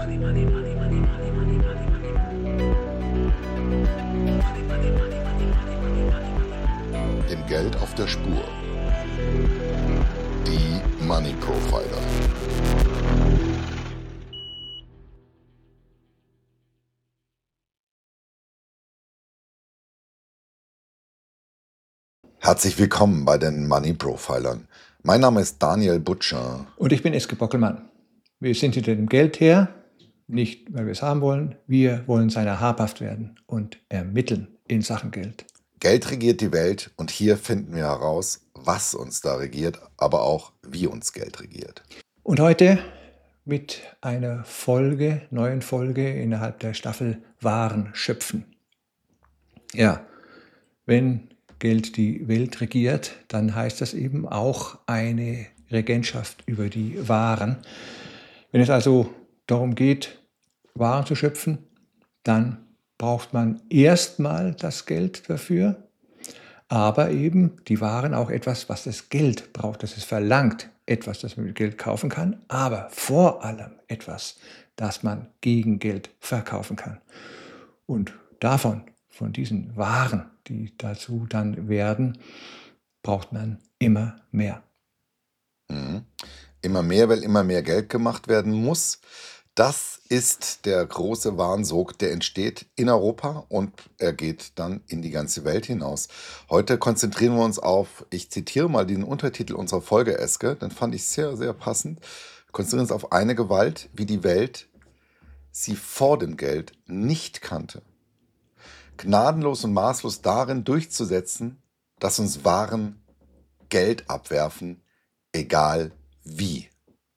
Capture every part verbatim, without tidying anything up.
Dem Geld auf der Spur. Die Money Profiler. Herzlich willkommen bei den Money Profilern. Mein Name ist Daniel Butcher. Und ich bin Eske Bockelmann. Wir sind hinter dem Geld her, nicht weil wir es haben wollen. Wir wollen seiner habhaft werden und ermitteln in Sachen Geld. Geld regiert die Welt und hier finden wir heraus, was uns da regiert, aber auch wie uns Geld regiert. Und heute mit einer Folge, neuen Folge innerhalb der Staffel Waren schöpfen. Ja, wenn Geld die Welt regiert, dann heißt das eben auch eine Regentschaft über die Waren. Wenn es also darum geht, Waren zu schöpfen, dann braucht man erstmal das Geld dafür, aber eben die Waren auch etwas, was das Geld braucht, das es verlangt, etwas, das man mit Geld kaufen kann, aber vor allem etwas, das man gegen Geld verkaufen kann. Und davon, von diesen Waren, die dazu dann werden, braucht man immer mehr. Mhm. Immer mehr, weil immer mehr Geld gemacht werden muss. Das ist der große Warensog, der entsteht in Europa und er geht dann in die ganze Welt hinaus. Heute konzentrieren wir uns auf, ich zitiere mal den Untertitel unserer Folge, Eske, den fand ich sehr, sehr passend. Wir konzentrieren uns auf eine Gewalt, wie die Welt sie vor dem Geld nicht kannte. Gnadenlos und maßlos darin durchzusetzen, dass uns Waren Geld abwerfen, egal wie.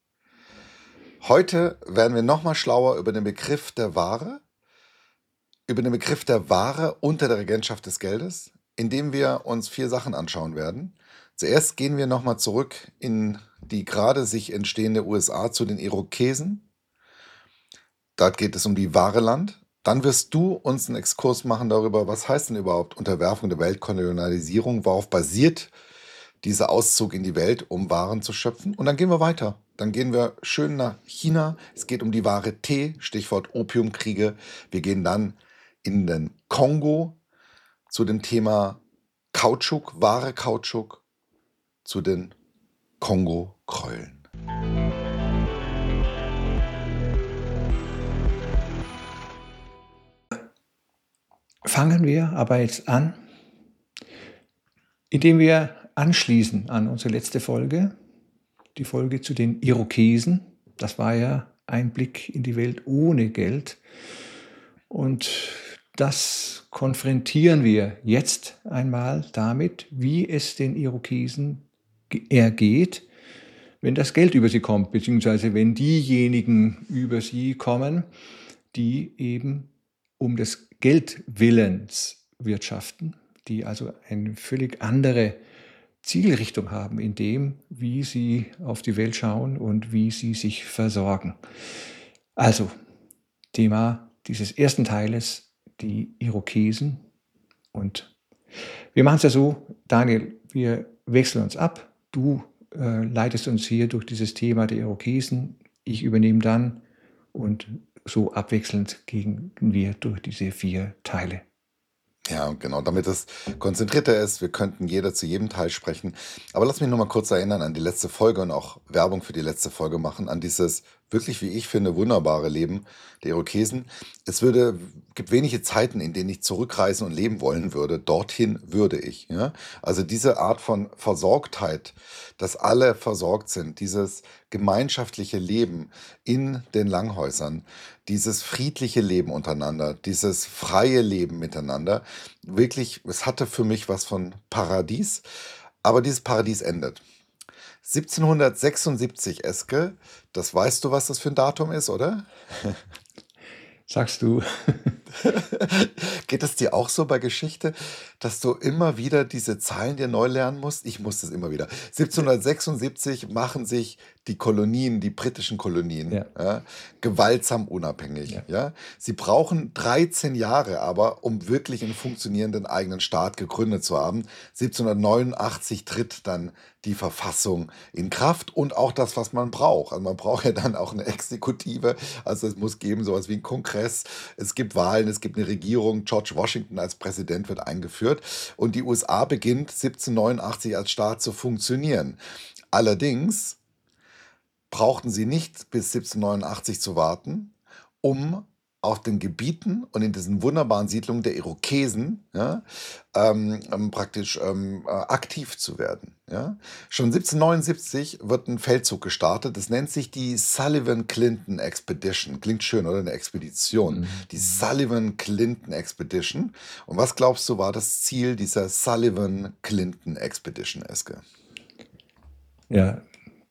Heute werden wir nochmal schlauer über den Begriff der Ware, über den Begriff der Ware unter der Regentschaft des Geldes, indem wir uns vier Sachen anschauen werden. Zuerst gehen wir nochmal zurück in die gerade sich entstehende U S A zu den Irokesen. Dort geht es um die Wareland. Dann wirst du uns einen Exkurs machen darüber, was heißt denn überhaupt Unterwerfung der Weltkolonialisierung, worauf basiert dieser Auszug in die Welt, um Waren zu schöpfen. Und dann gehen wir weiter. Dann gehen wir schön nach China. Es geht um die Ware Tee, Stichwort Opiumkriege. Wir gehen dann in den Kongo zu dem Thema Kautschuk, Ware Kautschuk, zu den Kongo-Kräulen. Fangen wir aber jetzt an, indem wir anschließen an unsere letzte Folge, die Folge zu den Irokesen. Das war ja ein Blick in die Welt ohne Geld. Und das konfrontieren wir jetzt einmal damit, wie es den Irokesen ergeht, wenn das Geld über sie kommt, beziehungsweise wenn diejenigen über sie kommen, die eben um des Geldwillens wirtschaften, die also eine völlig andere Zielrichtung haben in dem, wie sie auf die Welt schauen und wie sie sich versorgen. Also, Thema dieses ersten Teiles, die Irokesen. Und wir machen es ja so, Daniel, wir wechseln uns ab. Du äh, leitest uns hier durch dieses Thema der Irokesen. Ich übernehme dann und so abwechselnd gehen wir durch diese vier Teile. Ja, genau, damit es konzentrierter ist. Wir könnten jeder zu jedem Teil sprechen. Aber lass mich noch mal kurz erinnern an die letzte Folge und auch Werbung für die letzte Folge machen, an dieses wirklich, wie ich finde, wunderbare Leben der Irokesen. Es würde, gibt wenige Zeiten, in denen ich zurückreisen und leben wollen würde. Dorthin würde ich. Ja? Also diese Art von Versorgtheit, dass alle versorgt sind, dieses gemeinschaftliche Leben in den Langhäusern, dieses friedliche Leben untereinander, dieses freie Leben miteinander, wirklich, es hatte für mich was von Paradies, aber dieses Paradies endet. siebzehnhundertsechsundsiebzig, Eske, das weißt du, was das für ein Datum ist, oder? Sagst du. Geht es dir auch so bei Geschichte, dass du immer wieder diese Zahlen dir neu lernen musst? Ich muss das immer wieder. siebzehnhundertsechsundsiebzig machen sich die Kolonien, die britischen Kolonien, Ja, ja, gewaltsam unabhängig. ja. Ja. Sie brauchen dreizehn Jahre aber, um wirklich einen funktionierenden eigenen Staat gegründet zu haben. siebzehnhundertneunundachtzig tritt dann die Verfassung in Kraft und auch das, was man braucht. Also man braucht ja dann auch eine Exekutive, also es muss geben sowas wie einen Kongress, es gibt Wahlen, es gibt eine Regierung, George Washington als Präsident wird eingeführt und die U S A beginnt siebzehnhundertneunundachtzig als Staat zu funktionieren. Allerdings brauchten sie nicht bis siebzehnhundertneunundachtzig zu warten, um auf den Gebieten und in diesen wunderbaren Siedlungen der Irokesen, ja, ähm, ähm, praktisch ähm, äh, aktiv zu werden. Ja. Schon siebzehnhundertneunundsiebzig wird ein Feldzug gestartet, das nennt sich die Sullivan-Clinton Expedition. Klingt schön, oder? Eine Expedition. Mhm. Die Sullivan-Clinton Expedition. Und was glaubst du, war das Ziel dieser Sullivan-Clinton Expedition, Eske? Ja,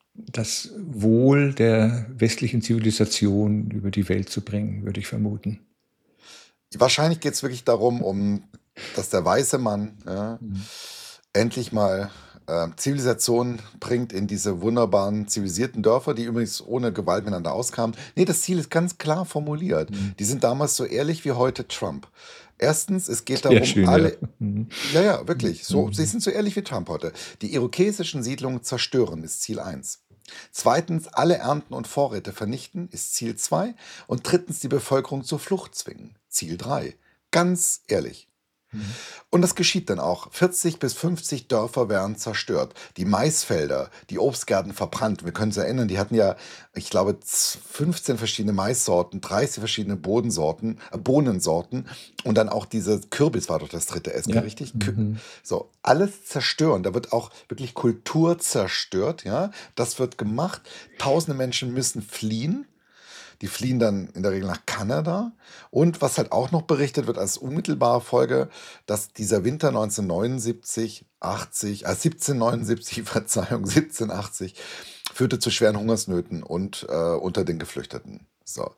das Wohl der westlichen Zivilisation über die Welt zu bringen, würde ich vermuten. Wahrscheinlich geht es wirklich darum, um, dass der weiße Mann ja, Mhm. endlich mal äh, Zivilisation bringt in diese wunderbaren zivilisierten Dörfer, die übrigens ohne Gewalt miteinander auskamen. Nee, das Ziel ist ganz klar formuliert. Mhm. Die sind damals so ehrlich wie heute Trump. Erstens, es geht Sehr darum, schön, ja. alle, Mhm. ja, ja, wirklich, so, sie Mhm. sind so ehrlich wie Trump heute. Die irokesischen Siedlungen zerstören ist Ziel eins. Zweitens, alle Ernten und Vorräte vernichten ist Ziel zwei. Und drittens, die Bevölkerung zur Flucht zwingen. Ziel drei. Ganz ehrlich. Mhm. Und das geschieht dann auch. vierzig bis fünfzig Dörfer werden zerstört. Die Maisfelder, die Obstgärten verbrannt. Wir können uns erinnern, die hatten ja, ich glaube, z- fünfzehn verschiedene Maissorten, dreißig verschiedene Bodensorten, äh, Bohnensorten und dann auch diese Kürbis war doch das dritte, Eske, Ja. richtig? Kü- Mhm. So, alles zerstören. Da wird auch wirklich Kultur zerstört, ja. Das wird gemacht. Tausende Menschen müssen fliehen. Die fliehen dann in der Regel nach Kanada. Und was halt auch noch berichtet wird als unmittelbare Folge, dass dieser Winter neunzehnhundertneunundsiebzig, achtzig, äh siebzehnhundertneunundsiebzig, Verzeihung, siebzehnhundertachtzig, führte zu schweren Hungersnöten und äh, unter den Geflüchteten. So.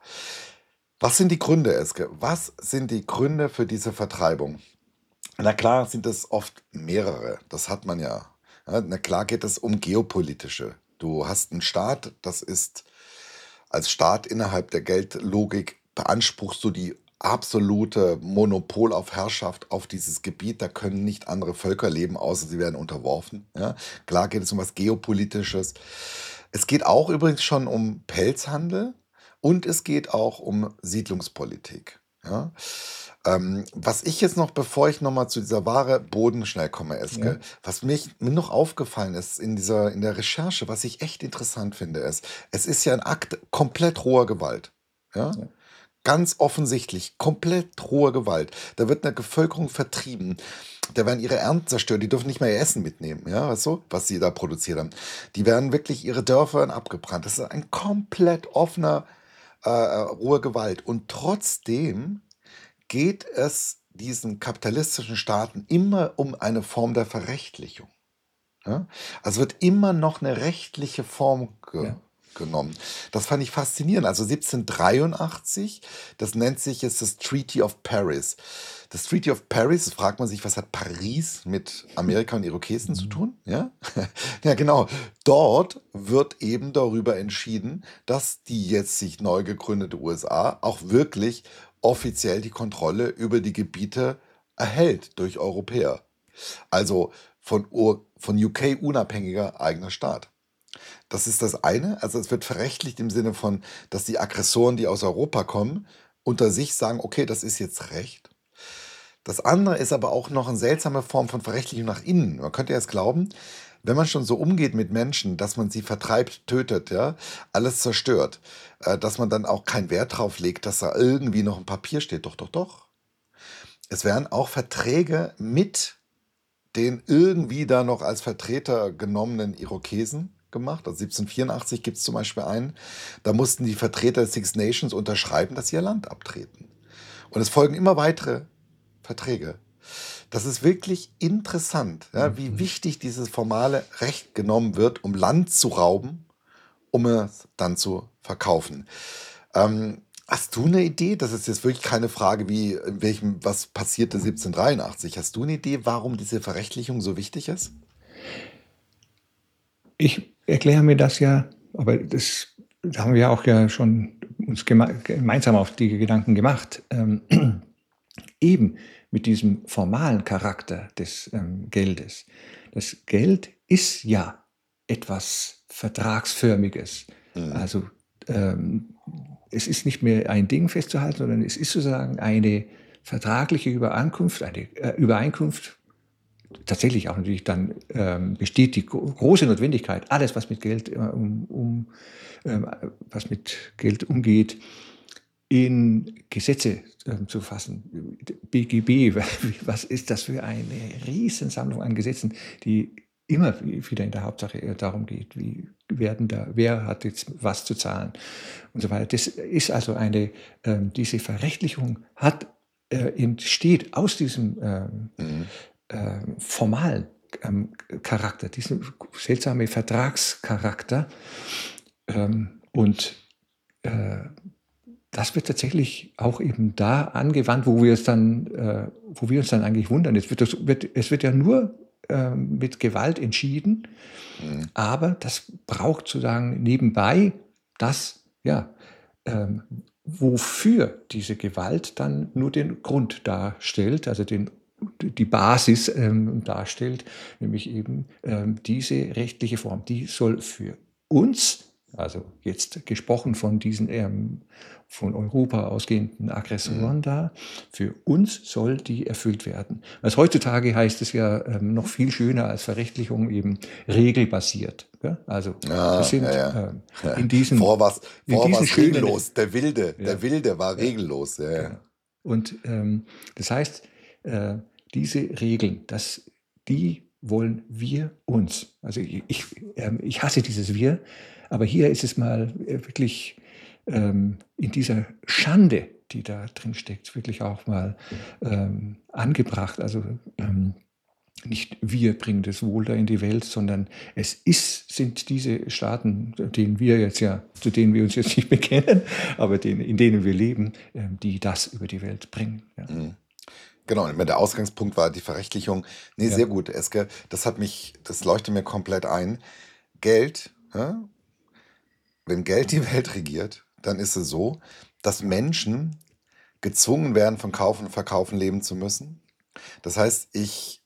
Was sind die Gründe, Eske? Was sind die Gründe für diese Vertreibung? Na klar sind es oft mehrere, das hat man ja. Ja, na klar geht es um geopolitische. Du hast einen Staat, das ist als Staat innerhalb der Geldlogik beanspruchst du die absolute Monopol auf Herrschaft auf dieses Gebiet. Da können nicht andere Völker leben, außer sie werden unterworfen. Ja. Klar geht es um was Geopolitisches. Es geht auch übrigens schon um Pelzhandel und es geht auch um Siedlungspolitik. Ja. Ähm, was ich jetzt noch, bevor ich nochmal zu dieser Ware Boden schnell komme, Ja. Eske, was mich, mir noch aufgefallen ist in dieser, in der Recherche, was ich echt interessant finde, ist, es ist ja ein Akt komplett roher Gewalt. Ja? Ja. Ganz offensichtlich, komplett rohe Gewalt. Da wird eine Bevölkerung vertrieben. Da werden ihre Ernten zerstört. Die dürfen nicht mehr ihr Essen mitnehmen, ja, weißt du, was sie da produziert haben. Die werden wirklich ihre Dörfer abgebrannt. Das ist ein komplett offener, äh, rohe Gewalt. Und trotzdem geht es diesen kapitalistischen Staaten immer um eine Form der Verrechtlichung. Ja? Also wird immer noch eine rechtliche Form ge Ja. genommen. Das fand ich faszinierend. Also siebzehnhundertdreiundachtzig, das nennt sich jetzt das Treaty of Paris. Das Treaty of Paris, das fragt man sich, was hat Paris mit Amerika und Irokesen zu Mhm. tun? Ja? Ja, genau. Dort wird eben darüber entschieden, dass die jetzt sich neu gegründete U S A auch wirklich offiziell die Kontrolle über die Gebiete erhält durch Europäer. Also von, Ur von U K unabhängiger eigener Staat. Das ist das eine. Also es wird verrechtlicht im Sinne von, dass die Aggressoren, die aus Europa kommen, unter sich sagen, okay, das ist jetzt Recht. Das andere ist aber auch noch eine seltsame Form von Verrechtlichung nach innen. Man könnte jetzt glauben, wenn man schon so umgeht mit Menschen, dass man sie vertreibt, tötet, ja, alles zerstört, äh, dass man dann auch keinen Wert drauf legt, dass da irgendwie noch ein Papier steht. Doch, doch, doch. Es werden auch Verträge mit den irgendwie da noch als Vertreter genommenen Irokesen gemacht. Also siebzehnhundertvierundachtzig gibt es zum Beispiel einen. Da mussten die Vertreter der Six Nations unterschreiben, dass sie ihr Land abtreten. Und es folgen immer weitere Verträge. Das ist wirklich interessant, ja, wie Mhm. wichtig dieses formale Recht genommen wird, um Land zu rauben, um es dann zu verkaufen. Ähm, Hast du eine Idee? Das ist jetzt wirklich keine Frage, wie, in welchem, was passierte siebzehnhundertdreiundachtzig. Hast du eine Idee, warum diese Verrechtlichung so wichtig ist? Ich erkläre mir das ja, aber das da haben wir auch ja schon uns geme gemeinsam auf die Gedanken gemacht, ähm, eben mit diesem formalen Charakter des ähm, Geldes. Das Geld ist ja etwas Vertragsförmiges. Mhm. Also ähm, es ist nicht mehr ein Ding festzuhalten, sondern es ist sozusagen eine vertragliche Übereinkunft, eine äh, Übereinkunft. Tatsächlich auch natürlich dann ähm, besteht die gro- große Notwendigkeit, alles, was mit Geld, äh, um, um, ähm, was mit Geld umgeht, in Gesetze ähm, zu fassen. B G B, was ist das für eine Riesensammlung an Gesetzen, die immer wieder in der Hauptsache äh, darum geht, wie werden da, wer hat jetzt was zu zahlen und so weiter. Das ist also eine, ähm, diese Verrechtlichung hat, äh, entsteht aus diesem ähm, Mhm. äh, formalen ähm, Charakter, diesen seltsamen Vertragscharakter. Ähm, und äh, das wird tatsächlich auch eben da angewandt, wo wir es dann, äh, wo wir uns dann eigentlich wundern. Es wird, das, wird, es wird ja nur ähm, mit Gewalt entschieden, Mhm. aber das braucht sozusagen nebenbei das, ja, ähm, wofür diese Gewalt dann nur den Grund darstellt, also den, die Basis ähm, darstellt, nämlich eben ähm, diese rechtliche Form, die soll für uns, also jetzt gesprochen von diesen ähm, von Europa ausgehenden Aggressoren Mhm. da, für uns soll die erfüllt werden. Also heutzutage heißt es ja ähm, noch viel schöner als Verrechtlichung eben regelbasiert. Ja? Also wir Ah, ja, sind ja. ähm, in diesen, Vorher war's, in vorher diesen war's schönen, regellos. Der Wilde, ja, der Wilde war ja, regellos. Ja, ja. genau. Und ähm, das heißt, äh, diese Regeln, das, die wollen wir uns. Also ich, ich, ähm, ich hasse dieses Wir, aber hier ist es mal äh, wirklich ähm, in dieser Schande, die da drin steckt, wirklich auch mal ähm, angebracht. Also ähm, nicht wir bringen das Wohl da in die Welt, sondern es ist, sind diese Staaten, denen wir jetzt ja, zu denen wir uns jetzt nicht bekennen, aber denen, in denen wir leben, ähm, die das über die Welt bringen. Ja, Mhm. Genau, und der Ausgangspunkt war die Verrechtlichung. Nee, ja, sehr gut, Eske. Das hat mich, das leuchtet mir komplett ein. Geld, ja, wenn Geld die Welt regiert, dann ist es so, dass Menschen gezwungen werden, von Kaufen und Verkaufen leben zu müssen. Das heißt, ich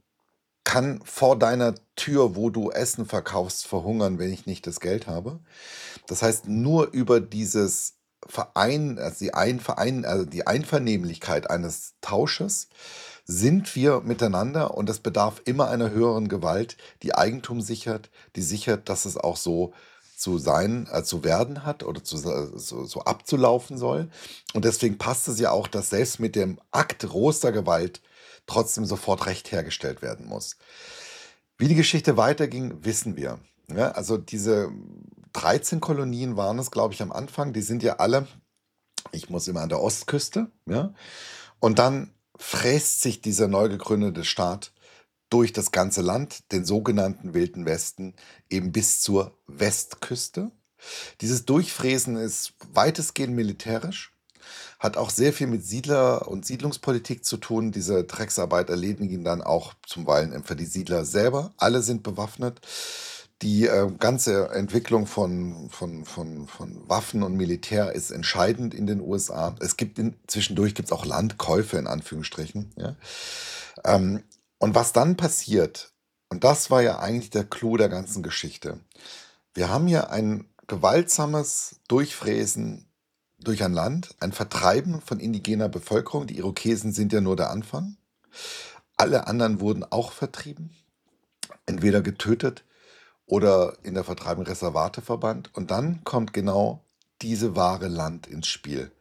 kann vor deiner Tür, wo du Essen verkaufst, verhungern, wenn ich nicht das Geld habe. Das heißt, nur über dieses Verein, also die, Einverein, also die Einvernehmlichkeit eines Tausches sind wir miteinander und es bedarf immer einer höheren Gewalt, die Eigentum sichert, die sichert, dass es auch so zu sein, äh, zu werden hat oder zu, so, so abzulaufen soll. Und deswegen passt es ja auch, dass selbst mit dem Akt rohster Gewalt trotzdem sofort Recht hergestellt werden muss. Wie die Geschichte weiterging, wissen wir. Ja, also diese dreizehn Kolonien waren es, glaube ich, am Anfang. Die sind ja alle, ich muss immer an der Ostküste. Ja? Und dann fräst sich dieser neu gegründete Staat durch das ganze Land, den sogenannten Wilden Westen, eben bis zur Westküste. Dieses Durchfräsen ist weitestgehend militärisch, hat auch sehr viel mit Siedler- und Siedlungspolitik zu tun. Diese Drecksarbeit erledigen dann auch zuweilen einfach die Siedler selber. Alle sind bewaffnet. Die äh, ganze Entwicklung von, von, von, von Waffen und Militär ist entscheidend in den U S A. Es gibt in, zwischendurch gibt es auch Landkäufe in Anführungsstrichen. Ja? Ähm, und was dann passiert, und das war ja eigentlich der Clou der ganzen Geschichte. Wir haben hier ein gewaltsames Durchfräsen durch ein Land, ein Vertreiben von indigener Bevölkerung. Die Irokesen sind ja nur der Anfang. Alle anderen wurden auch vertrieben, entweder getötet oder in der Vertreibung Reservate verbannt. Und dann kommt genau diese wahre Land ins Spiel.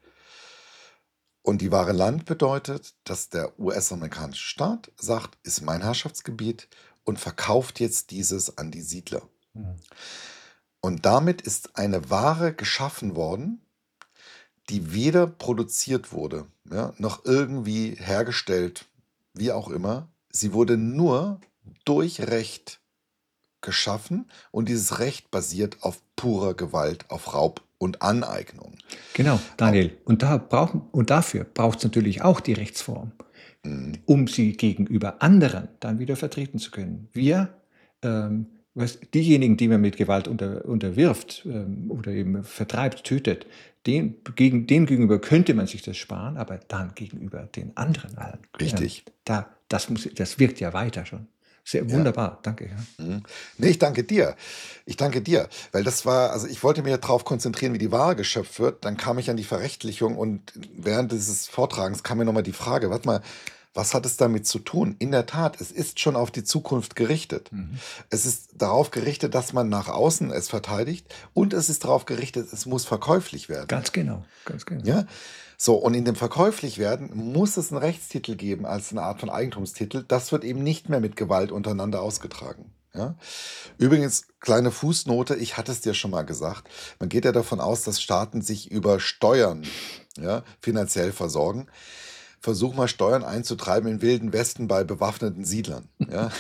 Und die wahre Land bedeutet, dass der U S-amerikanische Staat sagt, ist mein Herrschaftsgebiet und verkauft jetzt dieses an die Siedler. mhm. Und damit ist eine Ware geschaffen worden, die weder produziert wurde, ja, noch irgendwie hergestellt, wie auch immer. Sie wurde nur durch Recht geschaffen und dieses Recht basiert auf purer Gewalt, auf Raub und Aneignung. Genau, Daniel. Und, da brauchen, und dafür braucht es natürlich auch die Rechtsform, Mhm. um sie gegenüber anderen dann wieder vertreten zu können. Wir, ähm, was, diejenigen, die man mit Gewalt unter, unterwirft ähm, oder eben vertreibt, tötet, den, gegen, denen gegenüber könnte man sich das sparen, aber dann gegenüber den anderen allen. Richtig. Ähm, da, das, muss, das wirkt ja weiter schon. Sehr Ja. wunderbar, danke. Ja. Mhm. Nee, ich danke dir. Ich danke dir, weil das war, also ich wollte mir darauf konzentrieren, wie die Ware geschöpft wird. Dann kam ich an die Verrechtlichung und während dieses Vortragens kam mir nochmal die Frage, warte mal, was hat es damit zu tun? In der Tat, es ist schon auf die Zukunft gerichtet. Mhm. Es ist darauf gerichtet, dass man nach außen es verteidigt und es ist darauf gerichtet, es muss verkäuflich werden. Ganz genau, ganz genau. Ja, so, und in dem verkäuflich werden muss es einen Rechtstitel geben als eine Art von Eigentumstitel. Das wird eben nicht mehr mit Gewalt untereinander ausgetragen. Ja? Übrigens, kleine Fußnote, ich hatte es dir schon mal gesagt, man geht ja davon aus, dass Staaten sich über Steuern ja, finanziell versorgen. Versuch mal Steuern einzutreiben im Wilden Westen bei bewaffneten Siedlern. Ja?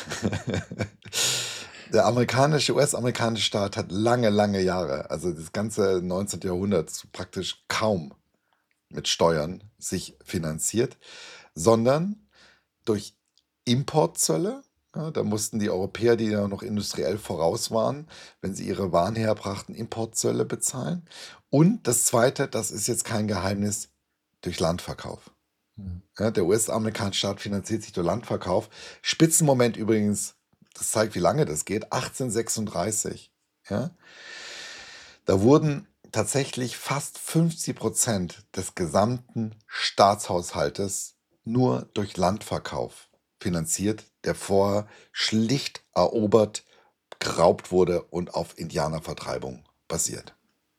Der amerikanische, U S-amerikanische Staat hat lange, lange Jahre, also das ganze neunzehnten. Jahrhundert praktisch kaum mit Steuern sich finanziert, sondern durch Importzölle. Ja, da mussten die Europäer, die ja noch industriell voraus waren, wenn sie ihre Waren herbrachten, Importzölle bezahlen. Und das Zweite, das ist jetzt kein Geheimnis, durch Landverkauf. Mhm. Ja, der U S-amerikanische Staat finanziert sich durch Landverkauf. Spitzenmoment übrigens, das zeigt, wie lange das geht, achtzehnhundertsechsunddreißig. Ja? Da wurden tatsächlich fast fünfzig Prozent des gesamten Staatshaushaltes nur durch Landverkauf finanziert, der vorher schlicht erobert, geraubt wurde und auf Indianervertreibung basiert.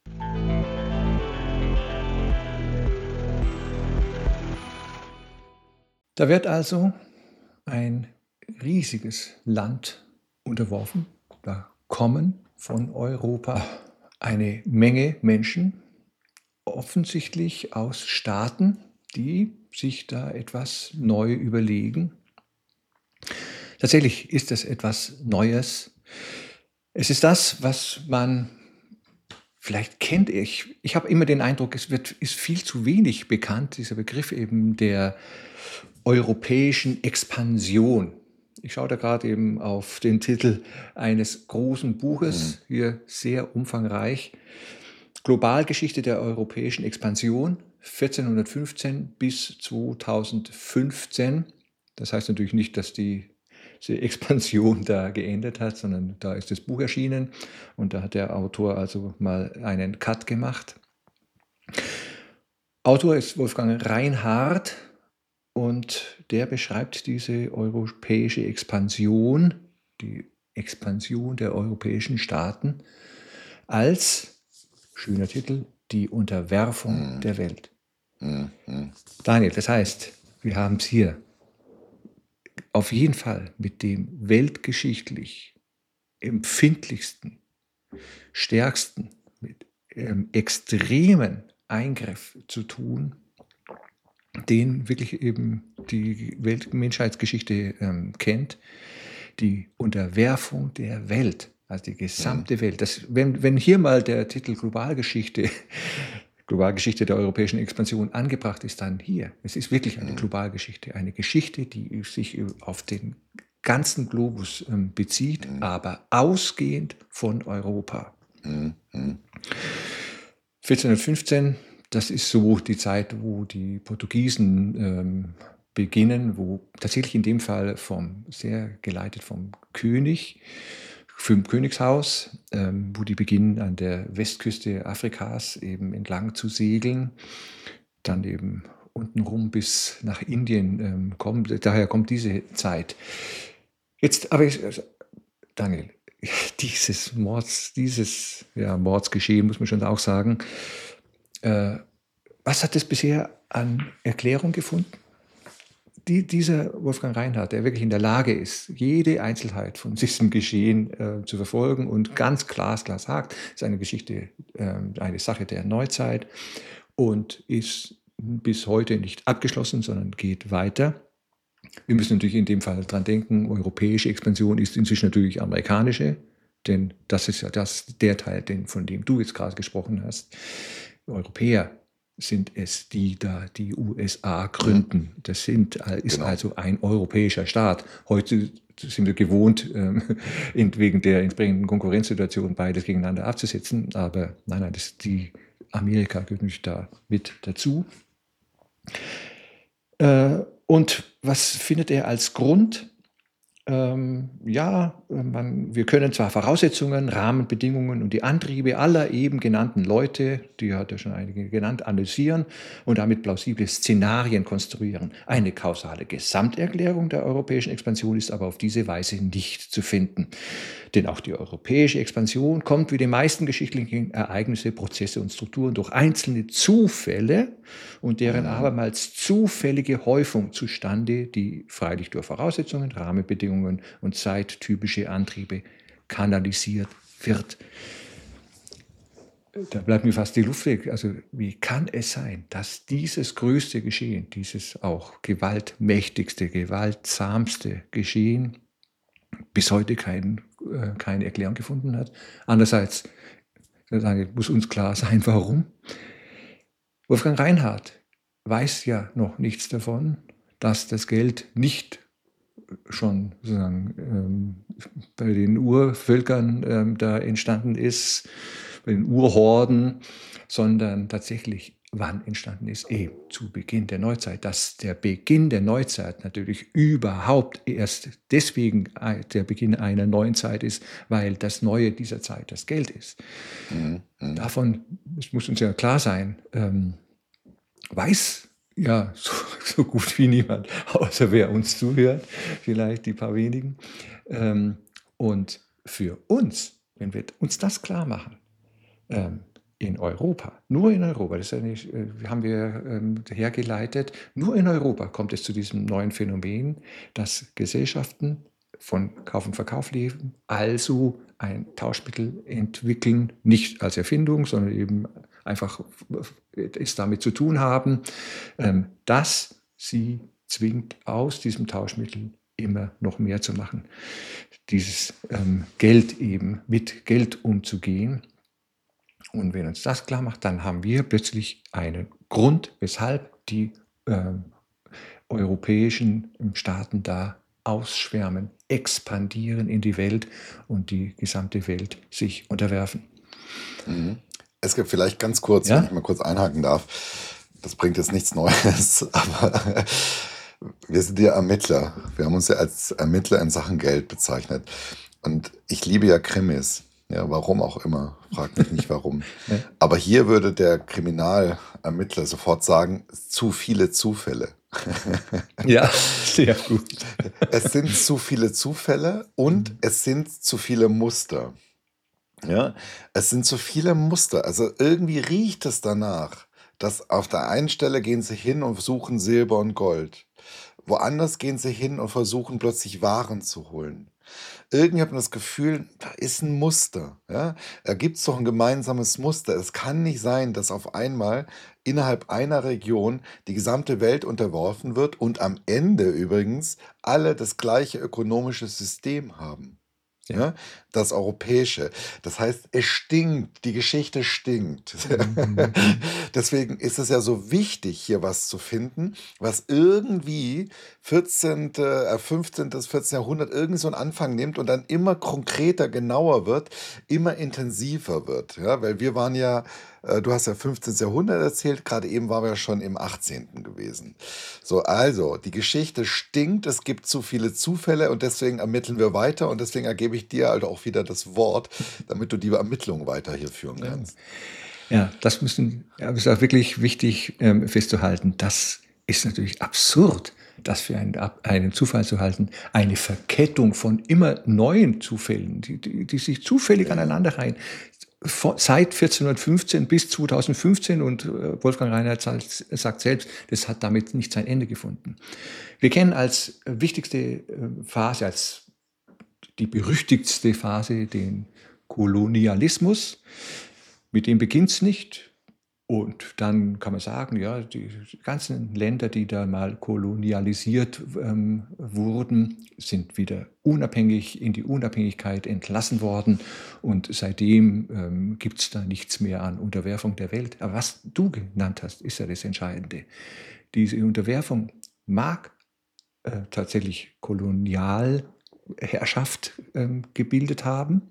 Da wird also ein riesiges Land unterworfen. Da kommen von Europa eine Menge Menschen, offensichtlich aus Staaten, die sich da etwas neu überlegen. Tatsächlich ist es etwas Neues. Es ist das, was man vielleicht kennt. Ich, ich habe immer den Eindruck, es wird, ist viel zu wenig bekannt, dieser Begriff eben der europäischen Expansion. Ich schaue da gerade eben auf den Titel eines großen Buches, Mhm. hier sehr umfangreich. Globalgeschichte der europäischen Expansion, vierzehnhundertfünfzehn bis zweitausendfünfzehn. Das heißt natürlich nicht, dass die, die Expansion da geendet hat, sondern da ist das Buch erschienen und da hat der Autor also mal einen Cut gemacht. Autor ist Wolfgang Reinhardt und der beschreibt diese europäische Expansion, die Expansion der europäischen Staaten als, schöner Titel, die Unterwerfung Mhm. der Welt. Mhm. Mhm. Daniel, das heißt, wir haben es hier auf jeden Fall mit dem weltgeschichtlich empfindlichsten, stärksten, mit ähm, extremen Eingriff zu tun, den wirklich eben die Welt Menschheitsgeschichte ähm, kennt, die Unterwerfung der Welt, also die gesamte Mhm. Welt. Das, wenn, wenn hier mal der Titel Globalgeschichte, Globalgeschichte der europäischen Expansion angebracht ist, dann hier. Es ist wirklich eine Mhm. Globalgeschichte, eine Geschichte, die sich auf den ganzen Globus ähm, bezieht, Mhm. aber ausgehend von Europa. Mhm. Mhm. vierzehnhundertfünfzehn, das ist so die Zeit, wo die Portugiesen ähm, beginnen, wo tatsächlich in dem Fall vom, sehr geleitet vom König, vom Königshaus, ähm, wo die beginnen an der Westküste Afrikas eben entlang zu segeln, dann eben untenrum bis nach Indien ähm, kommen. Daher kommt diese Zeit. Jetzt, aber ich, Daniel, dieses Mords, dieses ja, Mordsgeschehen, muss man schon auch sagen, äh, was hat es bisher an Erklärung gefunden? Die, dieser Wolfgang Reinhardt, der wirklich in der Lage ist, jede Einzelheit von diesem Geschehen äh, zu verfolgen und ganz glasklar sagt, es ist eine Geschichte, äh, eine Sache der Neuzeit und ist bis heute nicht abgeschlossen, sondern geht weiter. Wir müssen natürlich in dem Fall dran denken, europäische Expansion ist inzwischen natürlich amerikanische Denn das ist ja das, der Teil, den, von dem du jetzt gerade gesprochen hast. Europäer sind es, die da die U S A gründen. Das sind, ist Genau. also ein europäischer Staat. Heute sind wir gewohnt, ähm, wegen der entsprechenden Konkurrenzsituation beides gegeneinander abzusetzen. Aber nein, nein, das, die Amerika gehört nicht da mit dazu. Äh, und was findet er als Grund? Ähm, ja, man, wir können zwar Voraussetzungen, Rahmenbedingungen und die Antriebe aller eben genannten Leute, die hat er schon einige genannt, analysieren und damit plausible Szenarien konstruieren. Eine kausale Gesamterklärung der europäischen Expansion ist aber auf diese Weise nicht zu finden. Denn auch die europäische Expansion kommt wie die meisten geschichtlichen Ereignisse, Prozesse und Strukturen durch einzelne Zufälle und deren abermals zufällige Häufung zustande, die freilich durch Voraussetzungen, Rahmenbedingungen und zeittypische Antriebe kanalisiert wird. Da bleibt mir fast die Luft weg. Also wie kann es sein, dass dieses größte Geschehen, dieses auch gewaltmächtigste, gewaltsamste Geschehen bis heute kein, äh, keine Erklärung gefunden hat? Andererseits muss uns klar sein, warum. Wolfgang Reinhardt weiß ja noch nichts davon, dass das Geld nicht schon sozusagen ähm, bei den Urvölkern ähm, da entstanden ist, bei den Urhorden, sondern tatsächlich wann entstanden ist, eben zu Beginn der Neuzeit. Dass der Beginn der Neuzeit natürlich überhaupt erst deswegen der Beginn einer neuen Zeit ist, weil das Neue dieser Zeit das Geld ist. Mhm. Davon, es muss uns ja klar sein, ähm, weiß ja so, so gut wie niemand, außer wer uns zuhört, vielleicht die paar wenigen. Ähm, und für uns, wenn wir uns das klar machen, ähm, in Europa, nur in Europa, das ist ja nicht, äh, haben wir ähm, hergeleitet, nur in Europa kommt es zu diesem neuen Phänomen, dass Gesellschaften von Kauf und Verkauf leben, also ein Tauschmittel entwickeln, nicht als Erfindung, sondern eben einfach es damit zu tun haben, ähm, dass sie zwingt, aus diesem Tauschmittel immer noch mehr zu machen. Dieses ähm, Geld eben, mit Geld umzugehen. Und wenn uns das klar macht, dann haben wir plötzlich einen Grund, weshalb die äh, europäischen Staaten da ausschwärmen, expandieren in die Welt und die gesamte Welt sich unterwerfen. Mhm. Es gibt vielleicht ganz kurz, ja? wenn ich mal kurz einhaken darf, das bringt jetzt nichts Neues, aber wir sind ja Ermittler. Wir haben uns ja als Ermittler in Sachen Geld bezeichnet. Und ich liebe ja Krimis. Ja, warum auch immer. Frag mich nicht warum. Ja. Aber hier würde der Kriminalermittler sofort sagen, zu viele Zufälle. Ja, sehr gut. Es sind zu viele Zufälle und es sind zu viele Muster. Ja, es sind zu viele Muster. Also irgendwie riecht es danach, dass auf der einen Stelle gehen sie hin und suchen Silber und Gold. Woanders gehen sie hin und versuchen plötzlich Waren zu holen. Irgendwie hat man das Gefühl, da ist ein Muster. Ja? Da gibt es doch ein gemeinsames Muster. Es kann nicht sein, dass auf einmal innerhalb einer Region die gesamte Welt unterworfen wird und am Ende übrigens alle das gleiche ökonomische System haben. Ja. Ja, das Europäische. Das heißt, es stinkt, die Geschichte stinkt. Mhm. Deswegen ist es ja so wichtig, hier was zu finden, was irgendwie vierzehnten., fünfzehnten., vierzehnten. Jahrhundert irgendwie so einen Anfang nimmt und dann immer konkreter, genauer wird, immer intensiver wird. Ja, weil wir waren ja, du hast ja fünfzehnten. Jahrhundert erzählt, gerade eben waren wir ja schon im achtzehnten gewesen. So, also, die Geschichte stinkt, es gibt zu viele Zufälle und deswegen ermitteln wir weiter und deswegen ergebe ich dir halt auch wieder das Wort, damit du die Ermittlungen weiter hier führen kannst. Ja, das müssen, ja, ist auch wirklich wichtig ähm, festzuhalten. Das ist natürlich absurd, das für einen, einen Zufall zu halten. Eine Verkettung von immer neuen Zufällen, die, die, die sich zufällig ja. aneinander reihen. Seit vierzehnhundertfünfzehn bis zweitausendfünfzehn und Wolfgang Reinhardt sagt selbst, das hat damit nicht sein Ende gefunden. Wir kennen als wichtigste Phase, als die berüchtigtste Phase den Kolonialismus. Mit dem beginnt es nicht Und dann kann man sagen, ja, die ganzen Länder, die da mal kolonialisiert ähm, wurden, sind wieder unabhängig in die Unabhängigkeit entlassen worden. Und seitdem ähm, gibt es da nichts mehr an Unterwerfung der Welt. Aber was du genannt hast, ist ja das Entscheidende. Diese Unterwerfung mag äh, tatsächlich Kolonialherrschaft ähm, gebildet haben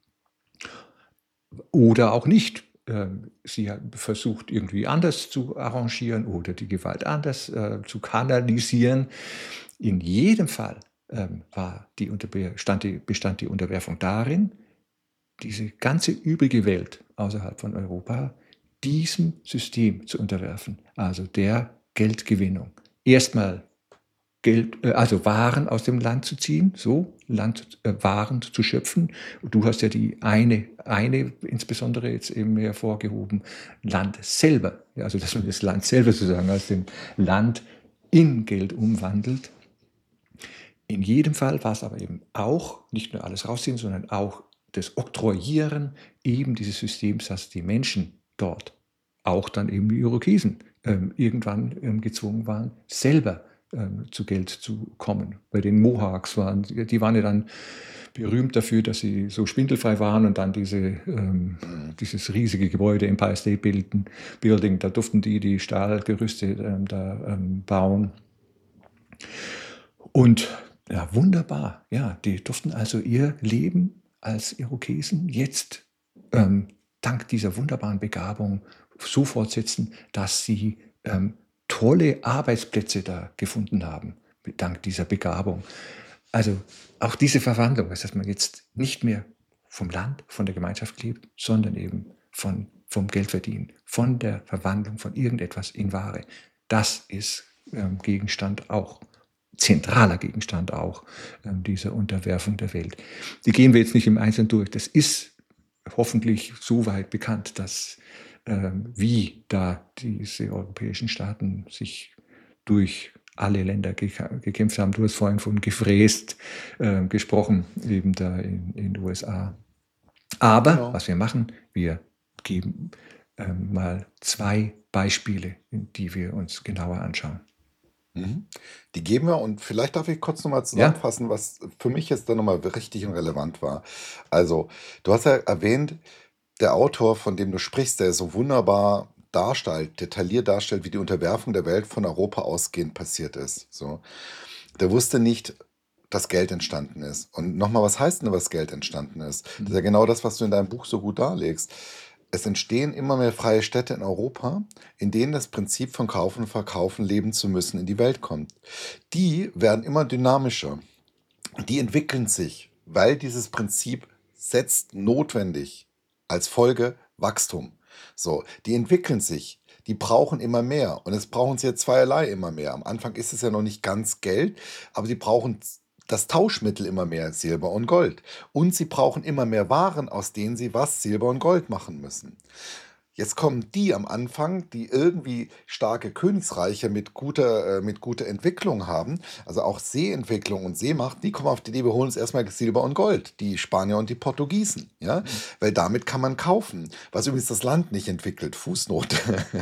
oder auch nicht. Ähm, Sie hat versucht, irgendwie anders zu arrangieren oder die Gewalt anders äh, zu kanalisieren. In jedem Fall ähm, war die Unter bestand, die, bestand die Unterwerfung darin, diese ganze übrige Welt außerhalb von Europa diesem System zu unterwerfen, also der Geldgewinnung. Erstmal Geld, äh, also Waren aus dem Land zu ziehen, so Land, äh, Waren zu schöpfen. Du hast ja die eine, eine insbesondere jetzt eben hervorgehoben, Land selber, ja, also dass man das Land selber sozusagen aus dem Land in Geld umwandelt. In jedem Fall war es aber eben auch, nicht nur alles rausziehen, sondern auch das Oktroyieren eben dieses Systems, dass die Menschen dort, auch dann eben die Irokesen, ähm, irgendwann ähm, gezwungen waren, selber ähm, zu Geld zu kommen. Bei den Mohawks waren, die waren ja dann berühmt dafür, dass sie so schwindelfrei waren und dann diese, ähm, dieses riesige Gebäude Empire State Building, Building, da durften die die Stahlgerüste ähm, da ähm, bauen. Und ja, wunderbar, ja, die durften also ihr Leben als Irokesen jetzt ähm, dank dieser wunderbaren Begabung so fortsetzen, dass sie ähm, tolle Arbeitsplätze da gefunden haben, dank dieser Begabung. Also auch diese Verwandlung, dass man jetzt nicht mehr vom Land, von der Gemeinschaft lebt, sondern eben von, vom Geldverdienen, von der Verwandlung von irgendetwas in Ware. Das ist ähm, Gegenstand auch, zentraler Gegenstand auch ähm, dieser Unterwerfung der Welt. Die gehen wir jetzt nicht im Einzelnen durch. Das ist hoffentlich so weit bekannt, dass ähm, wie da diese europäischen Staaten sich durch alle Länder gekämpft haben. Du hast vorhin von gefräst äh, gesprochen, eben da in, in den U S A. Aber genau. Was wir machen, wir geben äh, mal zwei Beispiele, die wir uns genauer anschauen. Mhm. Die geben wir, und vielleicht darf ich kurz nochmal zusammenfassen, ja, was für mich jetzt dann nochmal richtig und relevant war. Also, du hast ja erwähnt, der Autor, von dem du sprichst, der so wunderbar darstellt, detailliert darstellt, wie die Unterwerfung der Welt von Europa ausgehend passiert ist. So. Der wusste nicht, dass Geld entstanden ist. Und nochmal, was heißt denn, was Geld entstanden ist? Das ist ja genau das, was du in deinem Buch so gut darlegst. Es entstehen immer mehr freie Städte in Europa, in denen das Prinzip von Kaufen und Verkaufen, leben zu müssen, in die Welt kommt. Die werden immer dynamischer. Die entwickeln sich, weil dieses Prinzip setzt notwendig als Folge Wachstum. So, die entwickeln sich, die brauchen immer mehr. Und es brauchen sie ja zweierlei immer mehr. Am Anfang ist es ja noch nicht ganz Geld, aber sie brauchen das Tauschmittel immer mehr, Silber und Gold. Und sie brauchen immer mehr Waren, aus denen sie was, Silber und Gold machen müssen. Jetzt kommen die am Anfang, die irgendwie starke Königsreiche mit guter, äh, mit guter Entwicklung haben, also auch Seeentwicklung und Seemacht, die kommen auf die Idee, wir holen uns erstmal Silber und Gold, die Spanier und die Portugiesen, ja, mhm. Weil damit kann man kaufen, was übrigens das Land nicht entwickelt, Fußnote,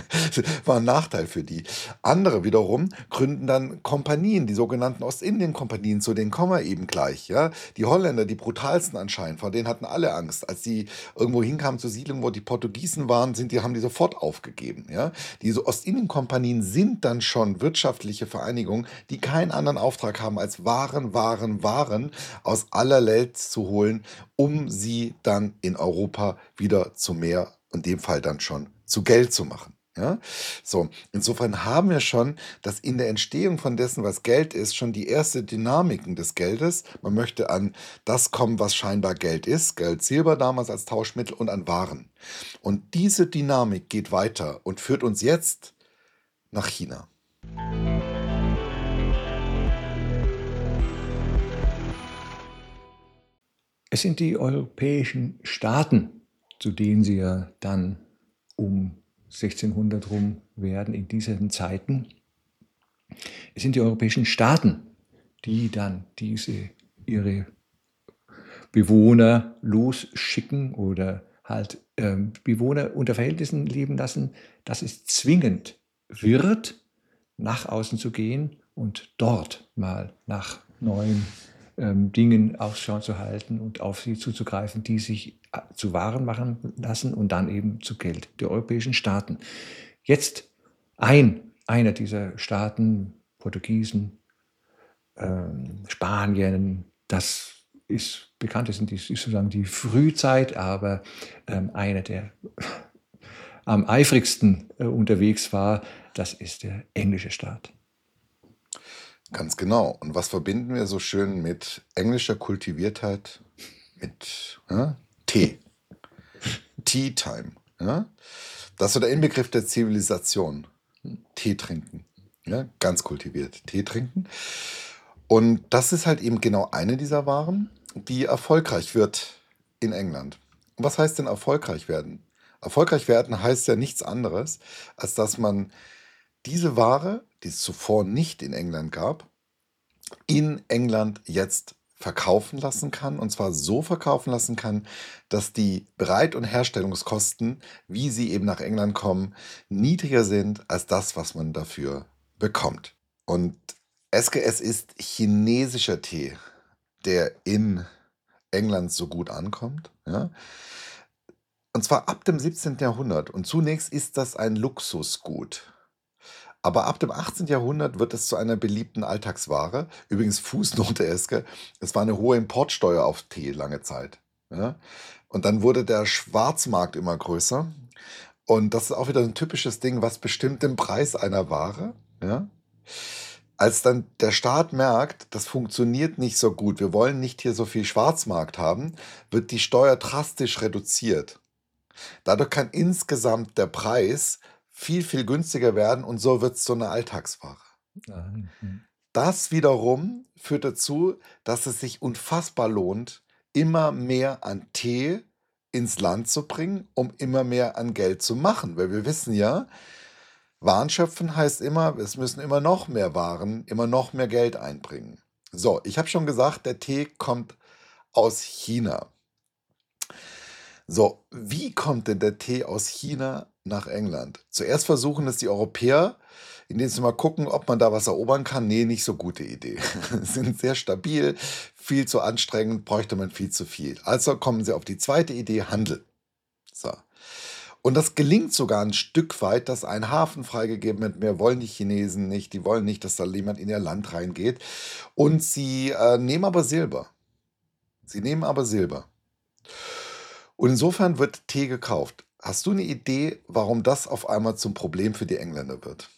war ein Nachteil für die. Andere wiederum gründen dann Kompanien, die sogenannten Ostindien-Kompanien, zu denen kommen wir eben gleich, ja. Die Holländer, die brutalsten anscheinend, vor denen hatten alle Angst, als sie irgendwo hinkamen zur Siedlung, wo die Portugiesen waren, sind, die haben die sofort aufgegeben. Ja? Diese Ostindien-Kompanien sind dann schon wirtschaftliche Vereinigungen, die keinen anderen Auftrag haben, als Waren, Waren, Waren aus aller Welt zu holen, um sie dann in Europa wieder zu mehr, in dem Fall dann schon zu Geld zu machen. Ja? So, insofern haben wir schon, dass in der Entstehung von dessen, was Geld ist, schon die erste Dynamiken des Geldes. Man möchte an das kommen, was scheinbar Geld ist, Geld, Silber damals als Tauschmittel, und an Waren. Und diese Dynamik geht weiter und führt uns jetzt nach China. Es sind die europäischen Staaten, zu denen sie ja dann um sechzehnhundert rum werden in diesen Zeiten. Es sind die europäischen Staaten, die dann diese ihre Bewohner losschicken oder halt ähm, Bewohner unter Verhältnissen leben lassen, dass es zwingend wird, nach außen zu gehen und dort mal nach neuen ähm, Dingen Ausschau zu halten und auf sie zuzugreifen, die sich äh, zu Waren machen lassen und dann eben zu Geld. Die europäischen Staaten. Jetzt ein, einer dieser Staaten, Portugiesen, ähm, Spanien, das ist bekannt, das ist sozusagen die Frühzeit, aber ähm, einer, der am eifrigsten äh, unterwegs war, das ist der englische Staat. Ganz genau. Und was verbinden wir so schön mit englischer Kultiviertheit? Mit ja, Tee. Tea Time. Ja? Das ist so der Inbegriff der Zivilisation. Tee trinken. Ja? Ganz kultiviert. Tee trinken. Und das ist halt eben genau eine dieser Waren, die erfolgreich wird in England. Und was heißt denn erfolgreich werden? Erfolgreich werden heißt ja nichts anderes, als dass man diese Ware, die es zuvor nicht in England gab, in England jetzt verkaufen lassen kann. Und zwar so verkaufen lassen kann, dass die Bereit- und Herstellungskosten, wie sie eben nach England kommen, niedriger sind als das, was man dafür bekommt. Und Eske, es ist chinesischer Tee, der in England so gut ankommt. Ja? Und zwar ab dem siebzehnten. Jahrhundert. Und zunächst ist das ein Luxusgut. Aber ab dem achtzehnten. Jahrhundert wird es zu einer beliebten Alltagsware. Übrigens, Fußnote, Eske, es war eine hohe Importsteuer auf Tee lange Zeit. Ja? Und dann wurde der Schwarzmarkt immer größer. Und das ist auch wieder ein typisches Ding, was bestimmt den Preis einer Ware. Ja? Als dann der Staat merkt, das funktioniert nicht so gut, wir wollen nicht hier so viel Schwarzmarkt haben, wird die Steuer drastisch reduziert. Dadurch kann insgesamt der Preis viel, viel günstiger werden und so wird es so eine Alltagsware. Ah, mhm. Das wiederum führt dazu, dass es sich unfassbar lohnt, immer mehr an Tee ins Land zu bringen, um immer mehr an Geld zu machen. Weil wir wissen ja, Waren schöpfen heißt immer, es müssen immer noch mehr Waren, immer noch mehr Geld einbringen. So, ich habe schon gesagt, der Tee kommt aus China. So, wie kommt denn der Tee aus China nach England? Zuerst versuchen es die Europäer, indem sie mal gucken, ob man da was erobern kann. Nee, nicht so gute Idee. Sind sehr stabil, viel zu anstrengend, bräuchte man viel zu viel. Also kommen sie auf die zweite Idee, Handel. So. Und das gelingt sogar ein Stück weit, dass ein Hafen freigegeben wird. Mehr wollen die Chinesen nicht. Die wollen nicht, dass da jemand in ihr Land reingeht. Und sie äh, nehmen aber Silber. Sie nehmen aber Silber. Und insofern wird Tee gekauft. Hast du eine Idee, warum das auf einmal zum Problem für die Engländer wird?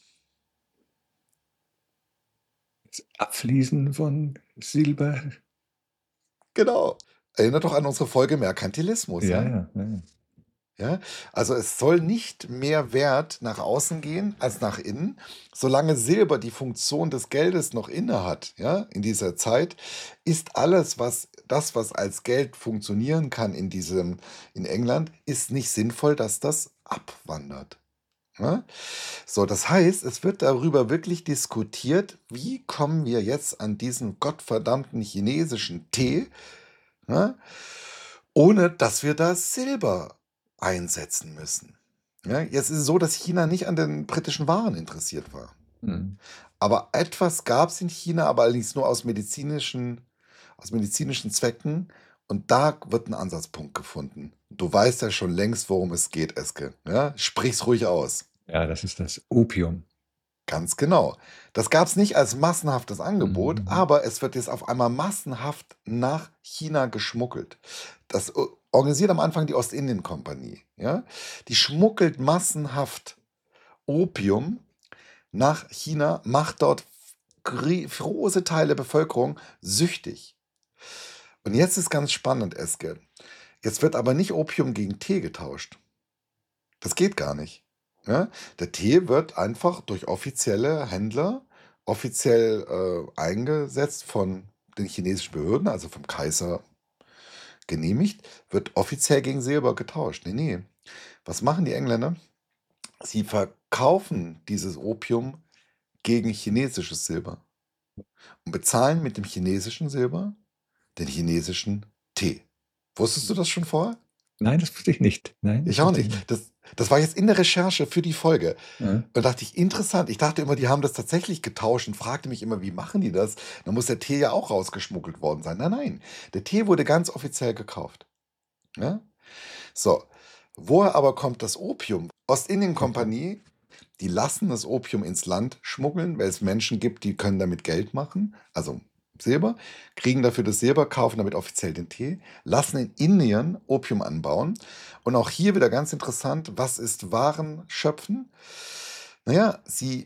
Das Abfließen von Silber. Genau. Erinnert doch an unsere Folge Merkantilismus, Ja, ja? ja, ja. Ja, also es soll nicht mehr Wert nach außen gehen als nach innen. Solange Silber die Funktion des Geldes noch inne hat, ja, in dieser Zeit, ist alles, was das, was als Geld funktionieren kann in diesem, in England, ist nicht sinnvoll, dass das abwandert. Ja? So, das heißt, es wird darüber wirklich diskutiert, wie kommen wir jetzt an diesen gottverdammten chinesischen Tee, ja, ohne dass wir da Silber einsetzen müssen. Ja, jetzt ist es so, dass China nicht an den britischen Waren interessiert war. Mhm. Aber etwas gab es in China, aber allerdings nur aus medizinischen, aus medizinischen Zwecken. Und da wird ein Ansatzpunkt gefunden. Du weißt ja schon längst, worum es geht, Eske. Ja? Sprich's ruhig aus. Ja, das ist das Opium. Ganz genau. Das gab es nicht als massenhaftes Angebot, Mhm. aber es wird jetzt auf einmal massenhaft nach China geschmuggelt. Das äh, organisiert am Anfang die Ostindien-Kompanie. Ja? Die schmuggelt massenhaft Opium nach China, macht dort gri- große Teile der Bevölkerung süchtig. Und jetzt ist ganz spannend, Eske. Jetzt wird aber nicht Opium gegen Tee getauscht. Das geht gar nicht. Ja? Der Tee wird einfach durch offizielle Händler offiziell äh, eingesetzt von den chinesischen Behörden, also vom Kaiser genehmigt, wird offiziell gegen Silber getauscht. Nee, nee. Was machen die Engländer? Sie verkaufen dieses Opium gegen chinesisches Silber und bezahlen mit dem chinesischen Silber den chinesischen Tee. Wusstest du das schon vorher? Nein, das wusste ich nicht. Nein, Ich das auch wusste ich nicht. nicht. Das, das war jetzt in der Recherche für die Folge. Ja. Und dachte ich, interessant. Ich dachte immer, die haben das tatsächlich getauscht und fragte mich immer, wie machen die das? Da muss der Tee ja auch rausgeschmuggelt worden sein. Nein, nein. Der Tee wurde ganz offiziell gekauft. Ja? So. Woher aber kommt das Opium? Ostindien-Kompanie, die lassen das Opium ins Land schmuggeln, weil es Menschen gibt, die können damit Geld machen. Also Silber, kriegen dafür das Silber, kaufen damit offiziell den Tee, lassen in Indien Opium anbauen. Und auch hier wieder ganz interessant, was ist Warenschöpfen? Naja, sie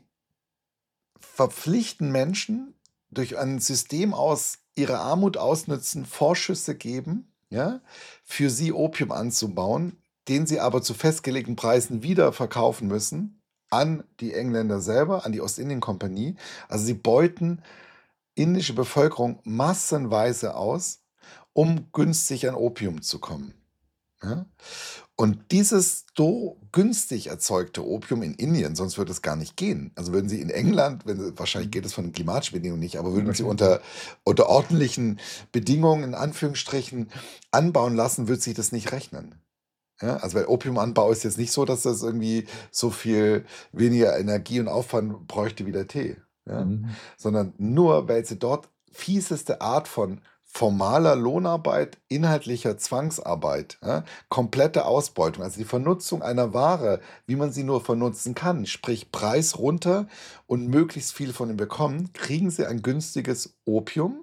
verpflichten Menschen durch ein System aus ihre Armut ausnützen, Vorschüsse geben, ja, für sie Opium anzubauen, den sie aber zu festgelegten Preisen wieder verkaufen müssen an die Engländer selber, an die Ostindien-Kompanie. Also sie beuten indische Bevölkerung massenweise aus, um günstig an Opium zu kommen. Ja? Und dieses so günstig erzeugte Opium in Indien, sonst würde es gar nicht gehen. Also würden sie in England, wenn sie, wahrscheinlich geht es von den klimatischen Bedingungen nicht, aber würden sie Wahrscheinlich. unter, unter ordentlichen Bedingungen, in Anführungsstrichen, anbauen lassen, würde sich das nicht rechnen. Ja, also weil Opiumanbau ist jetzt nicht so, dass das irgendwie so viel weniger Energie und Aufwand bräuchte wie der Tee. Ja? Mhm. Sondern nur, weil sie dort fieseste Art von formaler Lohnarbeit, inhaltlicher Zwangsarbeit, ja, komplette Ausbeutung, also die Vernutzung einer Ware, wie man sie nur vernutzen kann, sprich Preis runter und möglichst viel von ihm bekommen, kriegen sie ein günstiges Opium.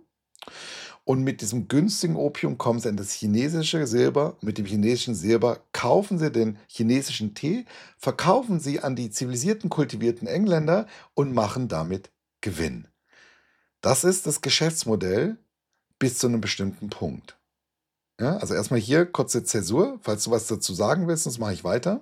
Und mit diesem günstigen Opium kommen sie an das chinesische Silber. Mit dem chinesischen Silber kaufen sie den chinesischen Tee, verkaufen sie an die zivilisierten, kultivierten Engländer und machen damit Gewinn. Das ist das Geschäftsmodell bis zu einem bestimmten Punkt. Ja, also erstmal hier kurze Zäsur, falls du was dazu sagen willst, sonst mache ich weiter.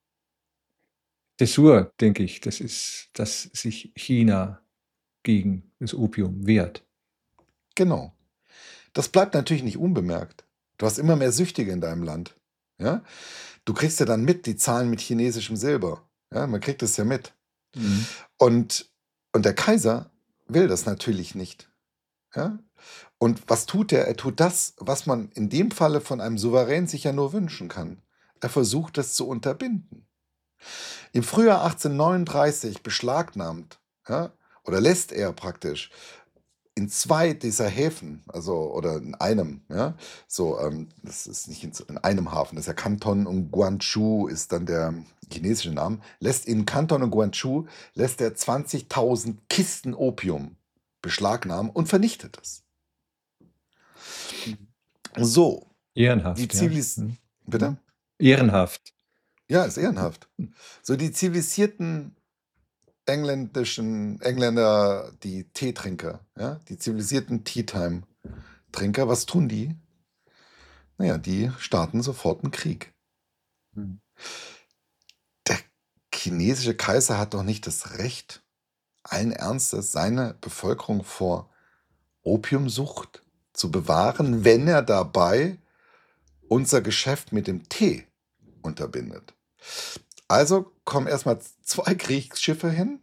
Zäsur, denke ich, das ist, dass sich China gegen das Opium wehrt. Genau. Das bleibt natürlich nicht unbemerkt. Du hast immer mehr Süchtige in deinem Land. Ja? Du kriegst ja dann mit, die zahlen mit chinesischem Silber. Ja, man kriegt es ja mit. Mhm. Und, und der Kaiser will das natürlich nicht. Ja? Und was tut er? Er tut das, was man in dem Falle von einem Souverän sich ja nur wünschen kann. Er versucht es zu unterbinden. Im Frühjahr achtzehnhundertneununddreißig beschlagnahmt, ja, oder lässt er praktisch in zwei dieser Häfen, also oder in einem, ja, so, ähm, das ist nicht in, in einem Hafen, das ist ja Kanton und Guangzhou ist dann der chinesische Name, lässt in Kanton und Guangzhou, lässt er zwanzigtausend Kisten Opium beschlagnahmen und vernichtet es. So, die Ehrenhaft, ja. Zivilis... Mhm. Bitte? Ehrenhaft. Ja, ist ehrenhaft. So, die zivilisierten engländischen Engländer, die Teetrinker, ja, die zivilisierten Tea-Time-Trinker, was tun die? Naja, die starten sofort einen Krieg. Mhm. Der chinesische Kaiser hat doch nicht das Recht, allen Ernstes seine Bevölkerung vor Opiumsucht zu bewahren, wenn er dabei unser Geschäft mit dem Tee unterbindet. Also kommen erstmal zwei Kriegsschiffe hin,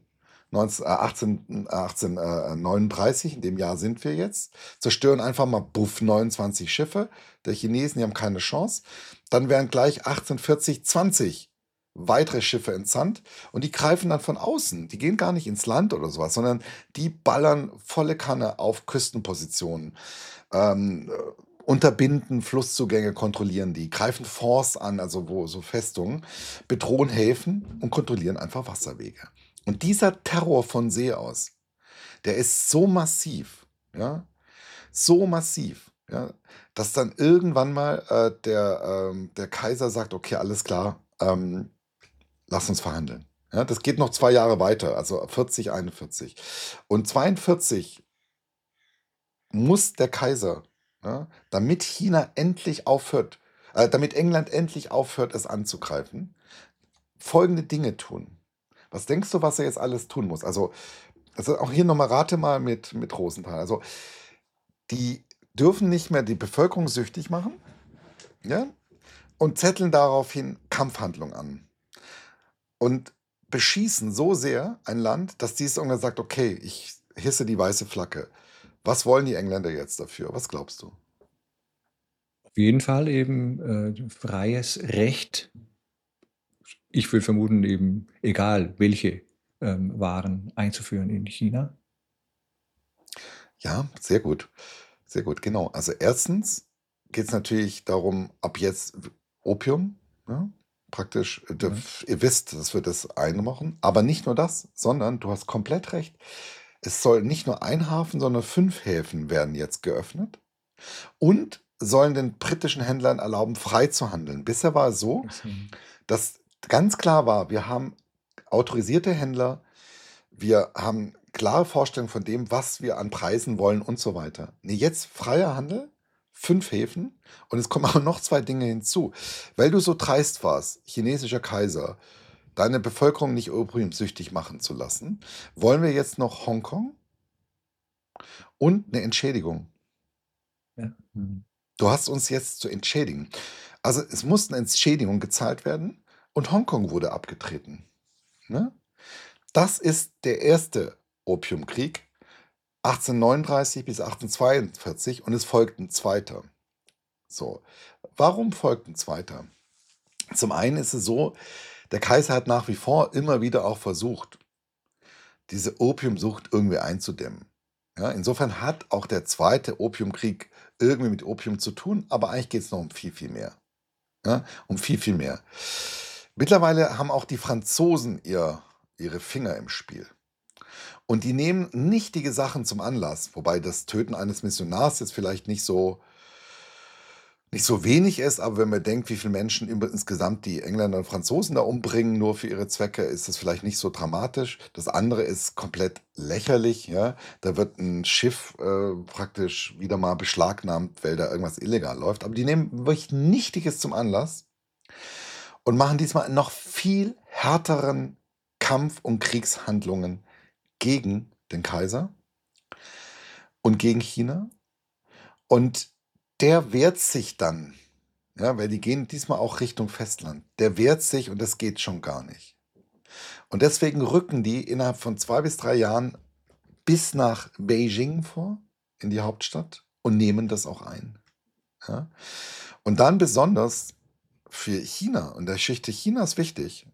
achtzehnhundertneununddreißig, in dem Jahr sind wir jetzt, zerstören einfach mal buff neunundzwanzig Schiffe der Chinesen, die haben keine Chance. Dann werden gleich achtzehnhundertvierzig zwanzig weitere Schiffe entsandt und die greifen dann von außen. Die gehen gar nicht ins Land oder sowas, sondern die ballern volle Kanne auf Küstenpositionen. Ähm, unterbinden Flusszugänge, kontrollieren die, greifen Forts an, also wo so Festungen, bedrohen Häfen und kontrollieren einfach Wasserwege. Und dieser Terror von See aus, der ist so massiv, ja, so massiv, ja, dass dann irgendwann mal äh, der, ähm, der Kaiser sagt, okay, alles klar, ähm, lass uns verhandeln. Ja, das geht noch zwei Jahre weiter, also vierzig, einundvierzig. Und zweiundvierzig muss der Kaiser, ja, damit China endlich aufhört, äh, damit England endlich aufhört, es anzugreifen, folgende Dinge tun. Was denkst du, was er jetzt alles tun muss? Also, also auch hier nochmal rate mal mit, mit Rosenthal. Also, die dürfen nicht mehr die Bevölkerung süchtig machen, ja, und zetteln daraufhin Kampfhandlungen an. Und beschießen so sehr ein Land, dass dieses irgendwann sagt, okay, ich hisse die weiße Flagge. Was wollen die Engländer jetzt dafür? Was glaubst du? jeden Fall eben äh, freies Recht. Ich würde vermuten, eben egal welche ähm, Waren einzuführen in China. Ja, sehr gut. Sehr gut, genau. Also erstens geht es natürlich darum, ab jetzt Opium, ja, praktisch, äh, Ja. ihr wisst, dass wir das einmachen, aber nicht nur das, sondern du hast komplett recht. Es soll nicht nur ein Hafen, sondern fünf Häfen werden jetzt geöffnet und sollen den britischen Händlern erlauben, frei zu handeln. Bisher war es so, Deswegen. dass ganz klar war, wir haben autorisierte Händler, wir haben klare Vorstellungen von dem, was wir an Preisen wollen und so weiter. Nee, jetzt freier Handel, fünf Häfen und es kommen auch noch zwei Dinge hinzu. Weil du so dreist warst, chinesischer Kaiser, deine Bevölkerung nicht opiumsüchtig machen zu lassen, wollen wir jetzt noch Hongkong und eine Entschädigung. Ja. Mhm. Du hast uns jetzt zu entschädigen. Also es mussten Entschädigungen gezahlt werden und Hongkong wurde abgetreten. Ne? Das ist der erste Opiumkrieg, achtzehnhundertneununddreißig bis achtzehnhundertzweiundvierzig, und es folgt ein zweiter. So, warum folgt ein zweiter? Zum einen ist es so, der Kaiser hat nach wie vor immer wieder auch versucht, diese Opiumsucht irgendwie einzudämmen. Ja, insofern hat auch der zweite Opiumkrieg irgendwie mit Opium zu tun, aber eigentlich geht es noch um viel, viel mehr. Ja, um viel, viel mehr. Mittlerweile haben auch die Franzosen ihr, ihre Finger im Spiel. Und die nehmen nichtige Sachen zum Anlass, wobei das Töten eines Missionars jetzt vielleicht nicht so, nicht so wenig ist, aber wenn man denkt, wie viele Menschen im- insgesamt die Engländer und Franzosen da umbringen, nur für ihre Zwecke, ist das vielleicht nicht so dramatisch. Das andere ist komplett lächerlich. Ja? Da wird ein Schiff äh, praktisch wieder mal beschlagnahmt, weil da irgendwas illegal läuft. Aber die nehmen wirklich Nichtiges zum Anlass und machen diesmal einen noch viel härteren Kampf- und Kriegshandlungen gegen den Kaiser und gegen China. Und der wehrt sich dann, ja, weil die gehen diesmal auch Richtung Festland. Der wehrt sich und das geht schon gar nicht. Und deswegen rücken die innerhalb von zwei bis drei Jahren bis nach Beijing vor, in die Hauptstadt, und nehmen das auch ein. Ja? Und dann besonders für China, und der Geschichte Chinas wichtig,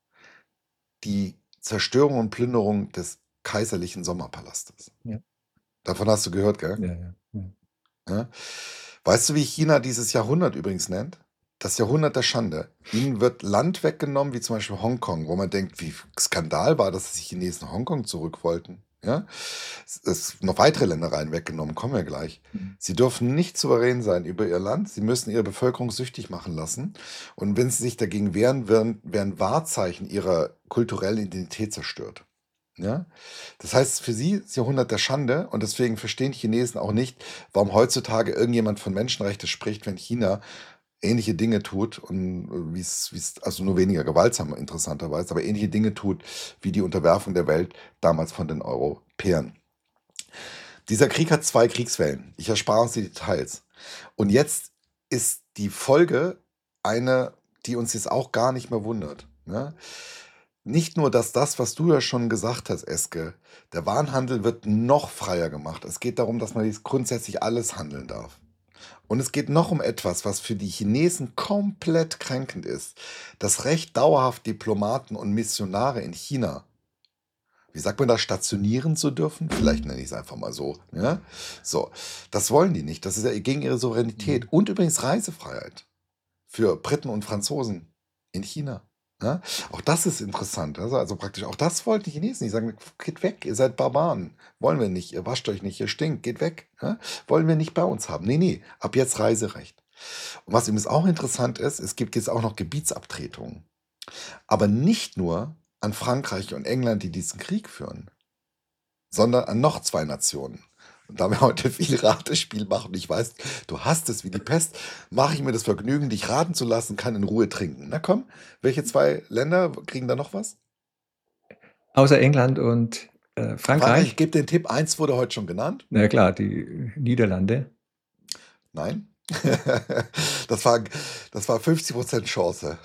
die Zerstörung und Plünderung des kaiserlichen Sommerpalastes. Ja. Davon hast du gehört, gell? Ja, ja. Ja. Ja? Weißt du, wie China dieses Jahrhundert übrigens nennt? Das Jahrhundert der Schande. Ihnen wird Land weggenommen, wie zum Beispiel Hongkong, wo man denkt, wie Skandal war, dass die Chinesen Hongkong zurück wollten. Ja? Es ist noch weitere Ländereien weggenommen, kommen wir gleich. Mhm. Sie dürfen nicht souverän sein über ihr Land. Sie müssen ihre Bevölkerung süchtig machen lassen. Und wenn sie sich dagegen wehren, werden, werden Wahrzeichen ihrer kulturellen Identität zerstört. Ja? Das heißt, für sie ist Jahrhundert der Schande, und deswegen verstehen die Chinesen auch nicht, warum heutzutage irgendjemand von Menschenrechten spricht, wenn China ähnliche Dinge tut und äh, wie es, wie es, also nur weniger gewaltsam interessanterweise, aber ähnliche Dinge tut wie die Unterwerfung der Welt damals von den Europäern. Dieser Krieg hat zwei Kriegswellen. Ich erspare uns die Details. Und jetzt ist die Folge eine, die uns jetzt auch gar nicht mehr wundert. Ne? Nicht nur, dass das, was du ja schon gesagt hast, Eske, der Warenhandel wird noch freier gemacht. Es geht darum, dass man jetzt grundsätzlich alles handeln darf. Und es geht noch um etwas, was für die Chinesen komplett kränkend ist. Das Recht, dauerhaft Diplomaten und Missionare in China, wie sagt man da, stationieren zu dürfen? Vielleicht nenne ich es einfach mal so. Ja? So, das wollen die nicht. Das ist ja gegen ihre Souveränität. Mhm. Und übrigens Reisefreiheit für Briten und Franzosen in China. Ja? Auch das ist interessant. Also, also praktisch, auch das wollten die Chinesen. Die sagen, geht weg, ihr seid Barbaren. Wollen wir nicht, ihr wascht euch nicht, ihr stinkt, geht weg. Ja? Wollen wir nicht bei uns haben. Nee, nee, ab jetzt Reiserecht. Und was übrigens auch interessant ist, es gibt jetzt auch noch Gebietsabtretungen. Aber nicht nur an Frankreich und England, die diesen Krieg führen, sondern an noch zwei Nationen. Und da wir heute viel Ratespiel machen, ich weiß, du hast es wie die Pest, mache ich mir das Vergnügen, dich raten zu lassen, kann in Ruhe trinken. Na komm, welche zwei Länder kriegen da noch was? Außer England und äh, Frankreich, ich Frankreich. gebe den Tipp, eins wurde heute schon genannt. Na klar, die Niederlande. Nein. das, war, das war fünfzig Prozent Chance.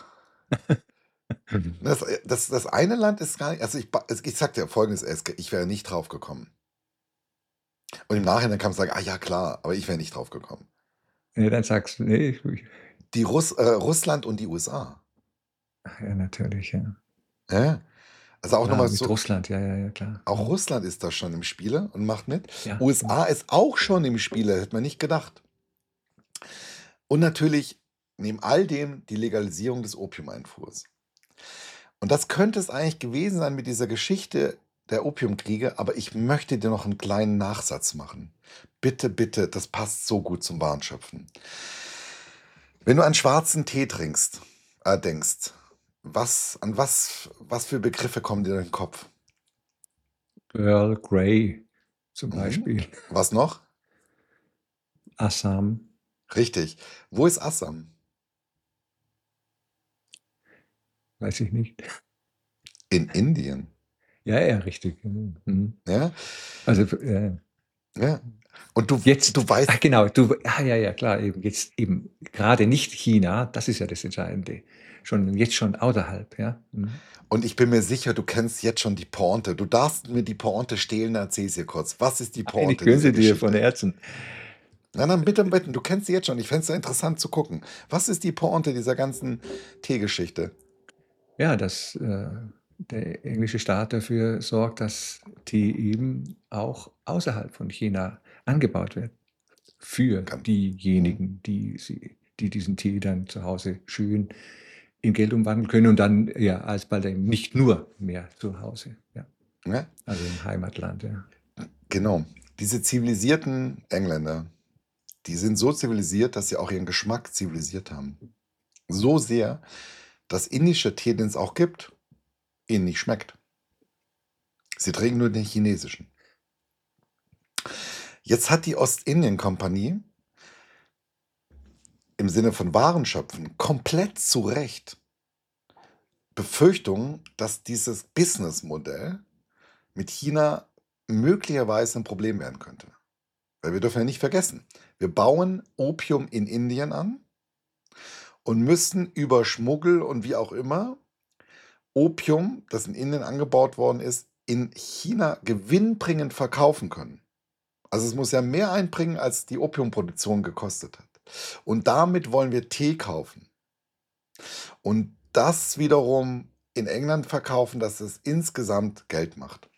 Das, das, das eine Land ist gar nicht, also ich, ba- ich sag dir folgendes, Eske, ich wäre nicht drauf gekommen. Und im Nachhinein kann man sagen, ah ja, klar, aber ich wäre nicht drauf gekommen. Ja, dann sagst du, nee, ich, Die Russ äh, Russland und die U S A. ach ja, natürlich, ja. Ja, also auch Klar, nochmal mit so, Russland, ja, ja, ja, klar. auch Mhm. Russland ist da schon im Spiele und macht mit. Ja. Mhm. U S A ist auch schon im Spiele, hätte man nicht gedacht. Und natürlich neben all dem die Legalisierung des Opiumeinfuhrs. Und das könnte es eigentlich gewesen sein mit dieser Geschichte der Opiumkriege, aber ich möchte dir noch einen kleinen Nachsatz machen. Bitte, bitte, das passt so gut zum Warenschöpfen. Wenn du an schwarzen Tee trinkst, äh, denkst, was, an was, was für Begriffe kommen dir in den Kopf? Earl Grey zum Mhm. Beispiel. Was noch? Assam, Richtig. Wo ist Assam? weiß ich nicht. In Indien. Ja, ja, richtig. Mhm. Ja, Also äh, ja. Und du, jetzt, du weißt, ach genau, du, ah, ja, ja, klar, eben jetzt eben gerade nicht China, das ist ja das Entscheidende. Schon jetzt schon außerhalb, ja. Mhm. und ich bin mir sicher, du kennst jetzt schon die Pointe. Du darfst mir die Pointe stehlen, erzähl sie kurz. Was ist die Nein, ich Pointe gönne dieser sie dir von Geschichte? Herzen. Nein, nein, bitte, bitte, du kennst sie jetzt schon. Ich fände es interessant zu gucken. Was ist die Pointe dieser ganzen Teegeschichte? Ja, dass äh, der englische Staat dafür sorgt, dass Tee eben auch außerhalb von China angebaut wird. Für Kann, hm, diejenigen, die, sie, die diesen Tee dann zu Hause schön in Geld umwandeln können und dann ja alsbald eben nicht nur mehr zu Hause. Ja, ja, also im Heimatland. Ja. genau. Diese zivilisierten Engländer, die sind so zivilisiert, dass sie auch ihren Geschmack zivilisiert haben. So sehr, dass indischer Tee, den es auch gibt, ihnen nicht schmeckt. Sie trinken nur den chinesischen. Jetzt hat die Ostindien-Kompanie im Sinne von Warenschöpfen komplett zu Recht Befürchtungen, dass dieses Businessmodell mit China möglicherweise ein Problem werden könnte. Weil wir dürfen ja nicht vergessen, wir bauen Opium in Indien an und müssen über Schmuggel und wie auch immer Opium, das in Indien angebaut worden ist, in China gewinnbringend verkaufen können. Also es muss ja mehr einbringen, als die Opiumproduktion gekostet hat. Und damit wollen wir Tee kaufen. Und das wiederum in England verkaufen, dass es insgesamt Geld macht.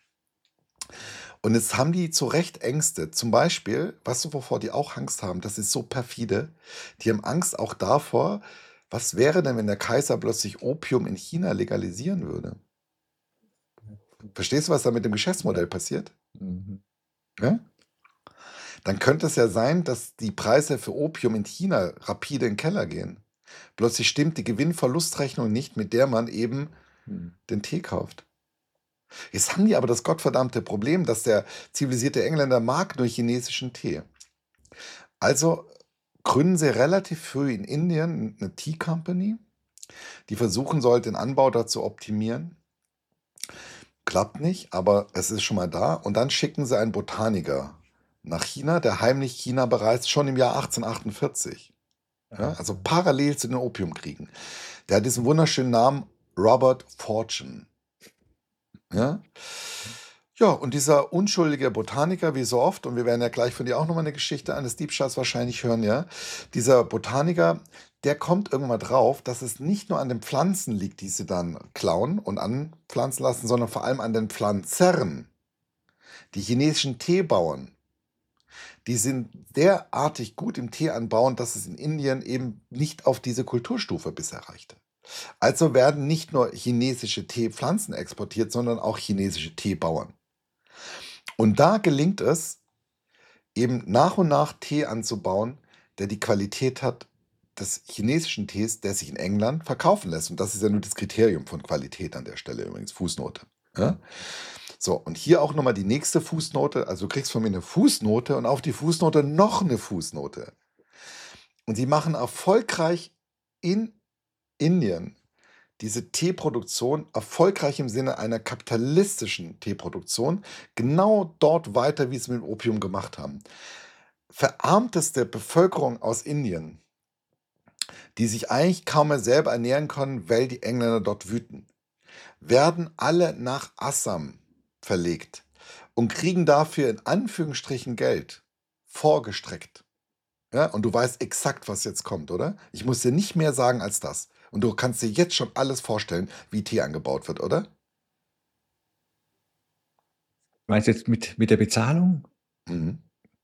Und jetzt haben die zu Recht Ängste. Zum Beispiel, weißt du, wovor die auch Angst haben? Das ist so perfide. Die haben Angst auch davor, was wäre denn, wenn der Kaiser plötzlich Opium in China legalisieren würde? Verstehst du, was da mit dem Ja. Geschäftsmodell passiert? Mhm. Ja? Dann könnte es ja sein, dass die Preise für Opium in China rapide in den Keller gehen. Plötzlich stimmt die Gewinn-Verlustrechnung nicht, mit der man eben Mhm. den Tee kauft. Jetzt haben die aber das gottverdammte Problem, dass der zivilisierte Engländer mag nur chinesischen Tee. Also gründen sie relativ früh in Indien eine Tea Company, die versuchen soll, den Anbau da zu optimieren. Klappt nicht, aber es ist schon mal da. Und dann schicken sie einen Botaniker nach China, der heimlich China bereist, schon im Jahr achtzehnhundertachtundvierzig. Ja, also parallel zu den Opiumkriegen. Der hat diesen wunderschönen Namen Robert Fortune. Ja? Ja, und dieser unschuldige Botaniker, wie so oft, und wir werden ja gleich von dir auch nochmal eine Geschichte eines Diebstahls wahrscheinlich hören, ja, dieser Botaniker, der kommt irgendwann mal drauf, dass es nicht nur an den Pflanzen liegt, die sie dann klauen und anpflanzen lassen, sondern vor allem an den Pflanzern. Die chinesischen Teebauern, die sind derartig gut im Tee anbauen, dass es in Indien eben nicht auf diese Kulturstufe bisher reichte. Also werden nicht nur chinesische Teepflanzen exportiert, sondern auch chinesische Teebauern. Und da gelingt es, eben nach und nach Tee anzubauen, der die Qualität hat des chinesischen Tees, der sich in England verkaufen lässt. Und das ist ja nur das Kriterium von Qualität an der Stelle übrigens, Fußnote. Ja? So, und hier auch nochmal die nächste Fußnote. Also du kriegst von mir eine Fußnote und auf die Fußnote noch eine Fußnote. Und sie machen erfolgreich in Indien diese Teeproduktion erfolgreich im Sinne einer kapitalistischen Teeproduktion genau dort weiter, wie sie es mit dem Opium gemacht haben. Verarmteste Bevölkerung aus Indien, die sich eigentlich kaum mehr selber ernähren können, weil die Engländer dort wüten, werden alle nach Assam verlegt und kriegen dafür in Anführungsstrichen Geld vorgestreckt. Ja, und du weißt exakt, was jetzt kommt, oder? Ich muss dir nicht mehr sagen als das. Und du kannst dir jetzt schon alles vorstellen, wie Tee angebaut wird, oder? Meinst du jetzt mit, mit der Bezahlung? Mhm.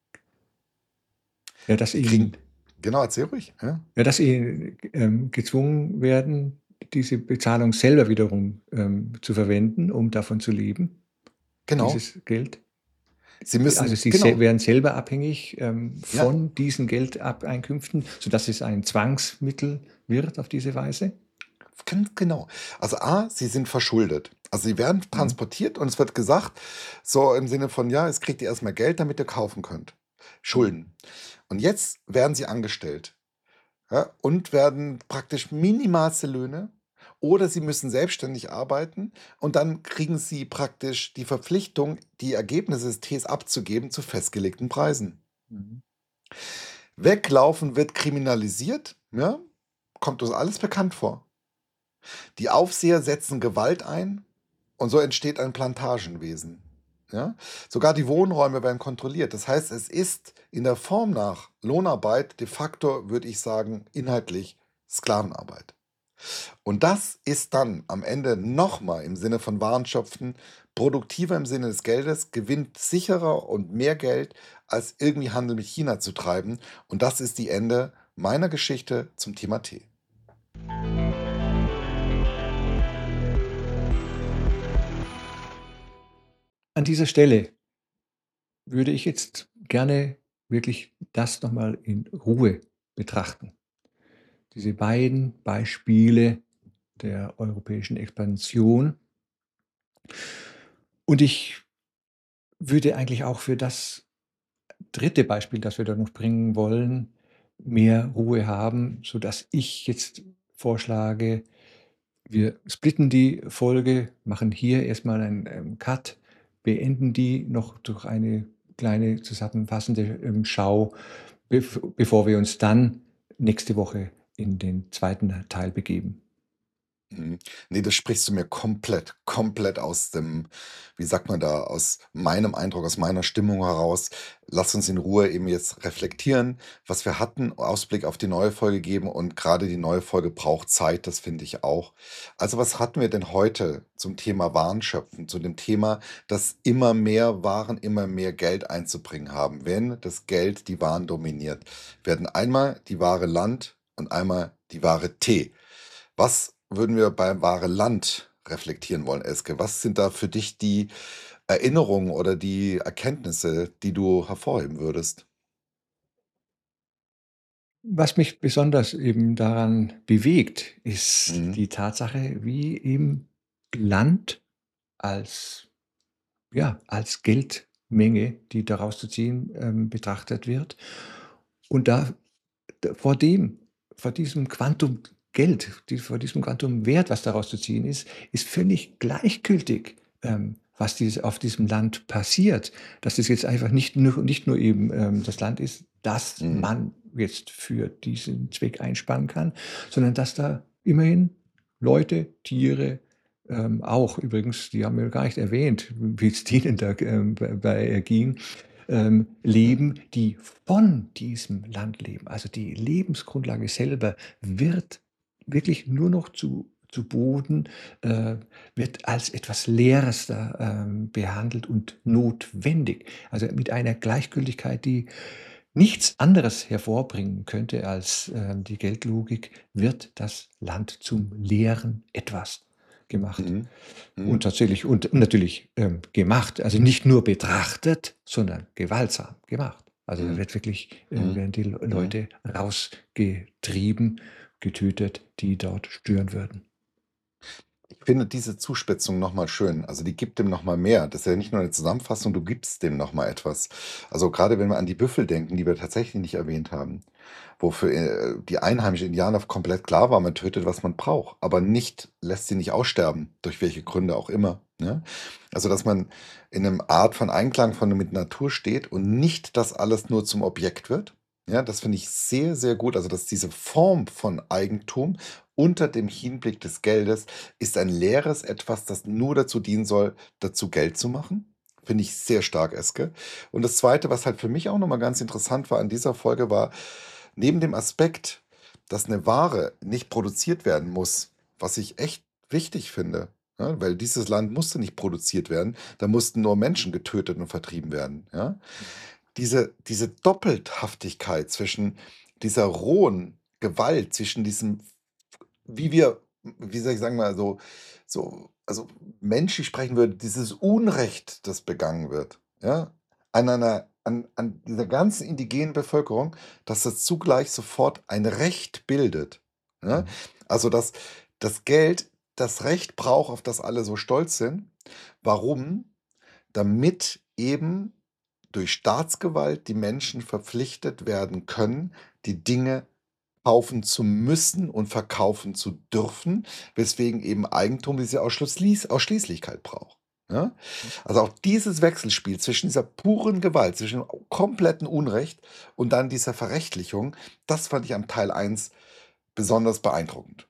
Ja, dass Die kriegen, ihnen, genau, erzähl ruhig. Ja? ja, dass sie ähm, gezwungen werden, diese Bezahlung selber wiederum ähm, zu verwenden, um davon zu leben, Genau. dieses Geld. Sie Also müssen, sie se genau, werden selber abhängig ähm, ja, von diesen Geldeinkünften, sodass es ein Zwangsmittel wird auf diese Weise. ganz genau. Also A, sie sind verschuldet. Also sie werden Mhm. transportiert und es wird gesagt, so im Sinne von, ja, jetzt kriegt ihr erstmal Geld, damit ihr kaufen könnt. Mhm. Schulden. Und jetzt werden sie angestellt. Ja, und werden praktisch minimalste Löhne oder sie müssen selbstständig arbeiten und dann kriegen sie praktisch die Verpflichtung, die Ergebnisse des Tees abzugeben zu festgelegten Preisen. Mhm. Weglaufen wird kriminalisiert, ja, kommt uns alles bekannt vor. Die Aufseher setzen Gewalt ein und so entsteht ein Plantagenwesen. Ja? Sogar die Wohnräume werden kontrolliert. Das heißt, es ist in der Form nach Lohnarbeit de facto, würde ich sagen, inhaltlich Sklavenarbeit. Und das ist dann am Ende nochmal im Sinne von Warenschöpfen produktiver im Sinne des Geldes, gewinnt sicherer und mehr Geld, als irgendwie Handel mit China zu treiben. Und das ist die Ende meiner Geschichte zum Thema Tee. An dieser Stelle würde ich jetzt gerne wirklich das nochmal in Ruhe betrachten. Diese beiden Beispiele der europäischen Expansion. Und ich würde eigentlich auch für das dritte Beispiel, das wir da noch bringen wollen, mehr Ruhe haben, sodass ich jetzt vorschlage, wir splitten die Folge, machen hier erstmal einen ähm, Cut, beenden die noch durch eine kleine zusammenfassende ähm, Schau, bev bevor wir uns dann nächste Woche in den zweiten Teil begeben. Mhm. Ne, das sprichst du mir komplett, komplett aus dem, wie sagt man da, aus meinem Eindruck, aus meiner Stimmung heraus. Lass uns in Ruhe eben jetzt reflektieren, was wir hatten, Ausblick auf die neue Folge geben und gerade die neue Folge braucht Zeit, das finde ich auch. Also was hatten wir denn heute zum Thema Warenschöpfen, zu dem Thema, dass immer mehr Waren, immer mehr Geld einzubringen haben, wenn das Geld die Waren dominiert? Wir hatten einmal die Ware Land und einmal die Ware Tee. Was würden wir beim Ware Land reflektieren wollen, Elske? Was sind da für dich die Erinnerungen oder die Erkenntnisse, die du hervorheben würdest? Was mich besonders eben daran bewegt, ist Mhm. die Tatsache, wie eben Land als, ja, als Geldmenge, die daraus zu ziehen, ähm, betrachtet wird. Und da d vor dem vor diesem Quantum Geld, die vor diesem Quantum Wert, was daraus zu ziehen ist, ist völlig gleichgültig, ähm, was dies auf diesem Land passiert. Dass es jetzt einfach nicht nur nicht nur eben, ähm, das Land ist, das Mhm. man jetzt für diesen Zweck einspannen kann, sondern dass da immerhin Leute, Tiere, ähm, auch übrigens, die haben wir gar nicht erwähnt, wie es denen da, ähm, bei bei ging, ähm, leben, die von diesem Land leben. Also die Lebensgrundlage selber wird wirklich nur noch zu zu Boden, äh, wird als etwas Leeres da, ähm, behandelt und notwendig. Also mit einer Gleichgültigkeit, die nichts anderes hervorbringen könnte als, ähm, die Geldlogik, wird das Land zum leeren Etwas gemacht. Mhm. Und Mhm. tatsächlich und und natürlich, ähm, gemacht. Also nicht nur betrachtet, sondern gewaltsam gemacht. Also da Mhm. wird wirklich äh, Mhm. werden die Le Mhm. Leute rausgetrieben, getötet, die dort stören würden. Ich finde diese Zuspitzung noch mal schön. Also, die gibt dem noch mal mehr. Das ist ja nicht nur eine Zusammenfassung, du gibst dem noch mal etwas. Also, gerade wenn wir an die Büffel denken, die wir tatsächlich nicht erwähnt haben, wofür, äh, die einheimischen Indianer komplett klar war, man tötet, was man braucht, aber nicht lässt sie nicht aussterben, durch welche Gründe auch immer, ne? Also, dass man in 'nem Art von Einklang von mit Natur steht und nicht das alles nur zum Objekt wird. Ja, das finde ich sehr, sehr gut. Also, dass diese Form von Eigentum unter dem Hinblick des Geldes ist ein leeres Etwas, das nur dazu dienen soll, dazu Geld zu machen. Finde ich sehr stark, Eske. Und das Zweite, was halt für mich auch nochmal ganz interessant war an dieser Folge, war, neben dem Aspekt, dass eine Ware nicht produziert werden muss, was ich echt wichtig finde, ja, weil dieses Land musste nicht produziert werden, da mussten nur Menschen getötet und vertrieben werden. Ja? Diese, diese Doppelhaftigkeit zwischen dieser rohen Gewalt, zwischen diesem, wie wir, wie soll ich sagen mal, so, so, also menschlich sprechen würde, dieses Unrecht, das begangen wird, ja, an einer, an, an dieser ganzen indigenen Bevölkerung, dass das zugleich sofort ein Recht bildet. Ja? Mhm. Also, dass das Geld das Recht braucht, auf das alle so stolz sind. Warum? Damit eben durch Staatsgewalt die Menschen verpflichtet werden können, die Dinge kaufen zu müssen und verkaufen zu dürfen, weswegen eben Eigentum diese Ausschlusslies Ausschließlichkeit braucht. Ja? Also auch dieses Wechselspiel zwischen dieser puren Gewalt, zwischen kompletten Unrecht und dann dieser Verrechtlichung, das fand ich am Teil eins besonders beeindruckend.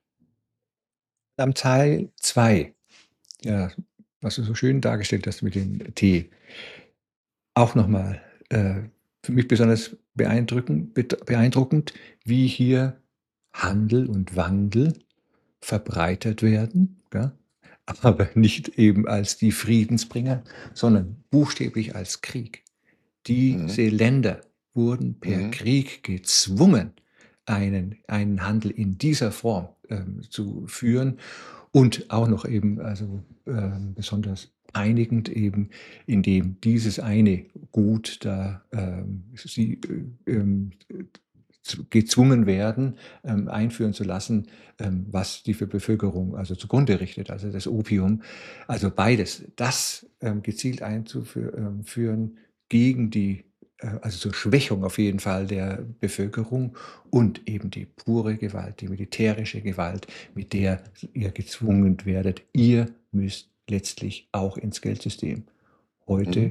Am Teil zwei, ja, was du so schön dargestellt hast mit dem Tee, auch nochmal äh, für mich besonders beeindruckend, beeindruckend, wie hier Handel und Wandel verbreitert werden, ja? Aber nicht eben als die Friedensbringer, sondern buchstäblich als Krieg. Mhm. Diese Länder wurden per Mhm. Krieg gezwungen, einen, einen Handel in dieser Form ähm, zu führen und auch noch eben, also ähm, besonders einigend eben, indem dieses eine Gut da ähm, sie äh, ähm, zu- gezwungen werden, ähm, einführen zu lassen, ähm, was die für Bevölkerung also zugrunde richtet, also das Opium. Also beides, das ähm, gezielt einzuführen gegen die, äh, also zur Schwächung auf jeden Fall der Bevölkerung und eben die pure Gewalt, die militärische Gewalt, mit der ihr gezwungen werdet. Ihr müsst letztlich auch ins Geldsystem. Heute Mhm.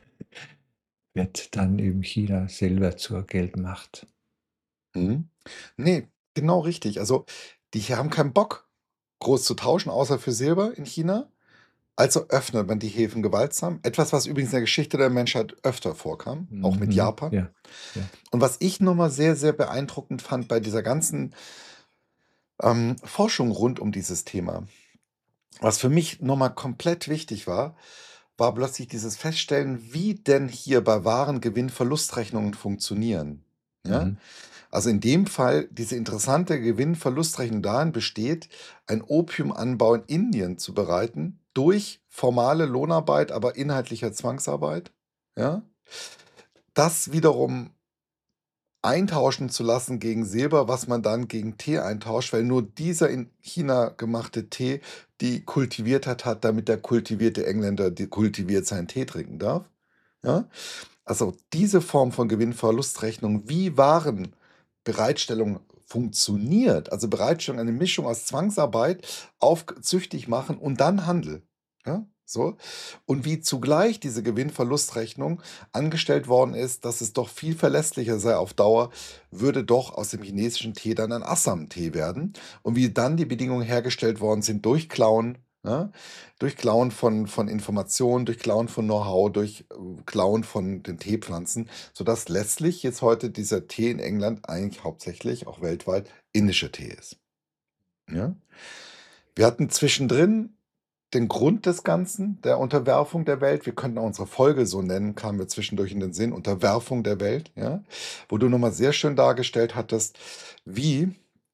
wird dann eben China selber zur Geldmacht. Mhm. Ne, genau richtig. Also, die haben keinen Bock, groß zu tauschen, außer für Silber in China. Also öffnet man die Häfen gewaltsam. Etwas, was übrigens in der Geschichte der Menschheit öfter vorkam, auch mit Mhm. Japan. Ja, ja. Und was ich noch mal sehr, sehr beeindruckend fand bei dieser ganzen, ähm, Forschung rund um dieses Thema, was für mich noch mal komplett wichtig war, war plötzlich dieses Feststellen, wie denn hier bei wahren Gewinn-Verlustrechnungen funktionieren. Ja? Mhm. Also in dem Fall diese interessante Gewinn-Verlustrechnung darin besteht, einen Opiumanbau in Indien zu bereiten durch formale Lohnarbeit, aber inhaltlicher Zwangsarbeit. Ja? Das wiederum eintauschen zu lassen gegen Silber, was man dann gegen Tee eintauscht, weil nur dieser in China gemachte Tee die kultiviert hat, hat, damit der kultivierte Engländer die kultiviert seinen Tee trinken darf. Ja? Also diese Form von Gewinn-Verlustrechnung, wie Warenbereitstellung funktioniert, also Bereitstellung, eine Mischung aus Zwangsarbeit, auf züchtig machen und dann Handel. Ja, so. Und wie zugleich diese Gewinn-Verlustrechnung angestellt worden ist, dass es doch viel verlässlicher sei auf Dauer, würde doch aus dem chinesischen Tee dann ein Assam-Tee werden. Und wie dann die Bedingungen hergestellt worden sind durch Klauen, ja, durch Klauen von, von Informationen, durch Klauen von Know-how, durch äh, Klauen von den Teepflanzen, sodass letztlich jetzt heute dieser Tee in England eigentlich hauptsächlich, auch weltweit, indischer Tee ist. Ja? Wir hatten zwischendrin den Grund des Ganzen, der Unterwerfung der Welt. Wir könnten auch unsere Folge so nennen, kamen wir zwischendurch in den Sinn, Unterwerfung der Welt, ja? Wo du nochmal sehr schön dargestellt hattest, wie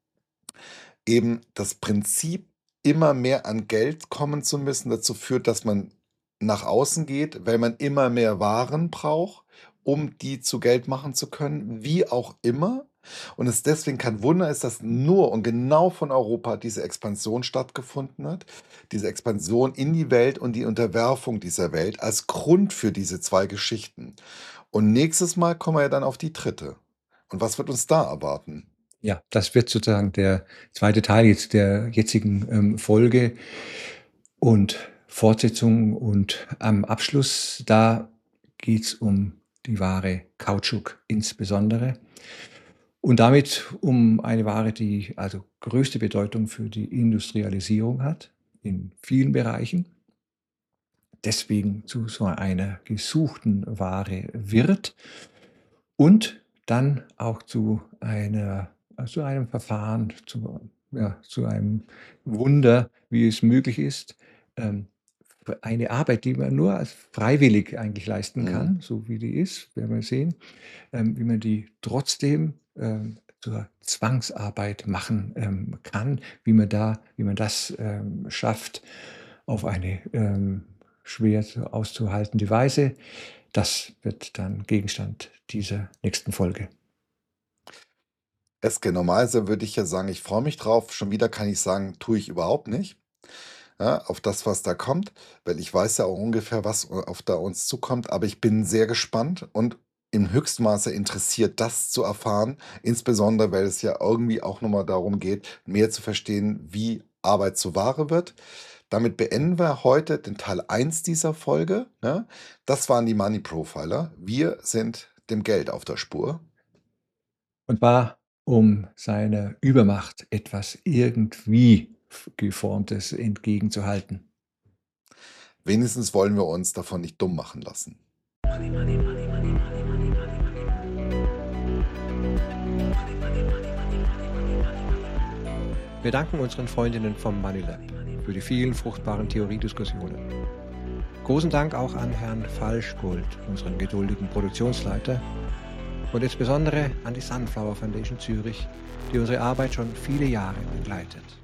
eben das Prinzip, immer mehr an Geld kommen zu müssen, dazu führt, dass man nach außen geht, weil man immer mehr Waren braucht, um die zu Geld machen zu können, wie auch immer. Und es deswegen kein Wunder ist, dass nur und genau von Europa diese Expansion stattgefunden hat. Diese Expansion in die Welt und die Unterwerfung dieser Welt als Grund für diese zwei Geschichten. Und nächstes Mal kommen wir ja dann auf die dritte. Und was wird uns da erwarten? Ja, das wird sozusagen der zweite Teil jetzt der jetzigen ähm, Folge und Fortsetzung und am Abschluss, da geht's um die Ware Kautschuk insbesondere und damit um eine Ware, die also größte Bedeutung für die Industrialisierung hat in vielen Bereichen. deswegen zu so einer gesuchten Ware wird und dann auch zu einer zu einem Verfahren, zu ja, zu einem Wunder, wie es möglich ist, ähm, eine Arbeit, die man nur als freiwillig eigentlich leisten Mhm. kann, so wie die ist, werden wir sehen, ähm, wie man die trotzdem, ähm, zur Zwangsarbeit machen, ähm, kann, wie man da wie man das, ähm, schafft auf eine, ähm, schwer zu auszuhaltende Weise. Das wird dann Gegenstand dieser nächsten Folge. Eske, normalerweise würde ich ja sagen, ich freue mich drauf. Schon wieder kann ich sagen, tue ich überhaupt nicht, ja, auf das, was da kommt, weil ich weiß ja auch ungefähr, was äh, auf da uns zukommt. Aber ich bin sehr gespannt und im höchsten Maße interessiert, das zu erfahren, insbesondere, weil es ja irgendwie auch nochmal darum geht, mehr zu verstehen, wie Arbeit zu Ware wird. Damit beenden wir heute den Teil eins dieser Folge. Ne? Das waren die Money Profiler. Wir sind dem Geld auf der Spur. Und war, um seiner Übermacht etwas irgendwie f Geformtes entgegenzuhalten. Wenigstens wollen wir uns davon nicht dumm machen lassen. Wir danken unseren Freundinnen vom Money Lab für die vielen fruchtbaren Theoriediskussionen. Großen Dank auch an Herrn Falschgold, unseren geduldigen Produktionsleiter, und insbesondere an die Sunflower Foundation Zürich, die unsere Arbeit schon viele Jahre begleitet.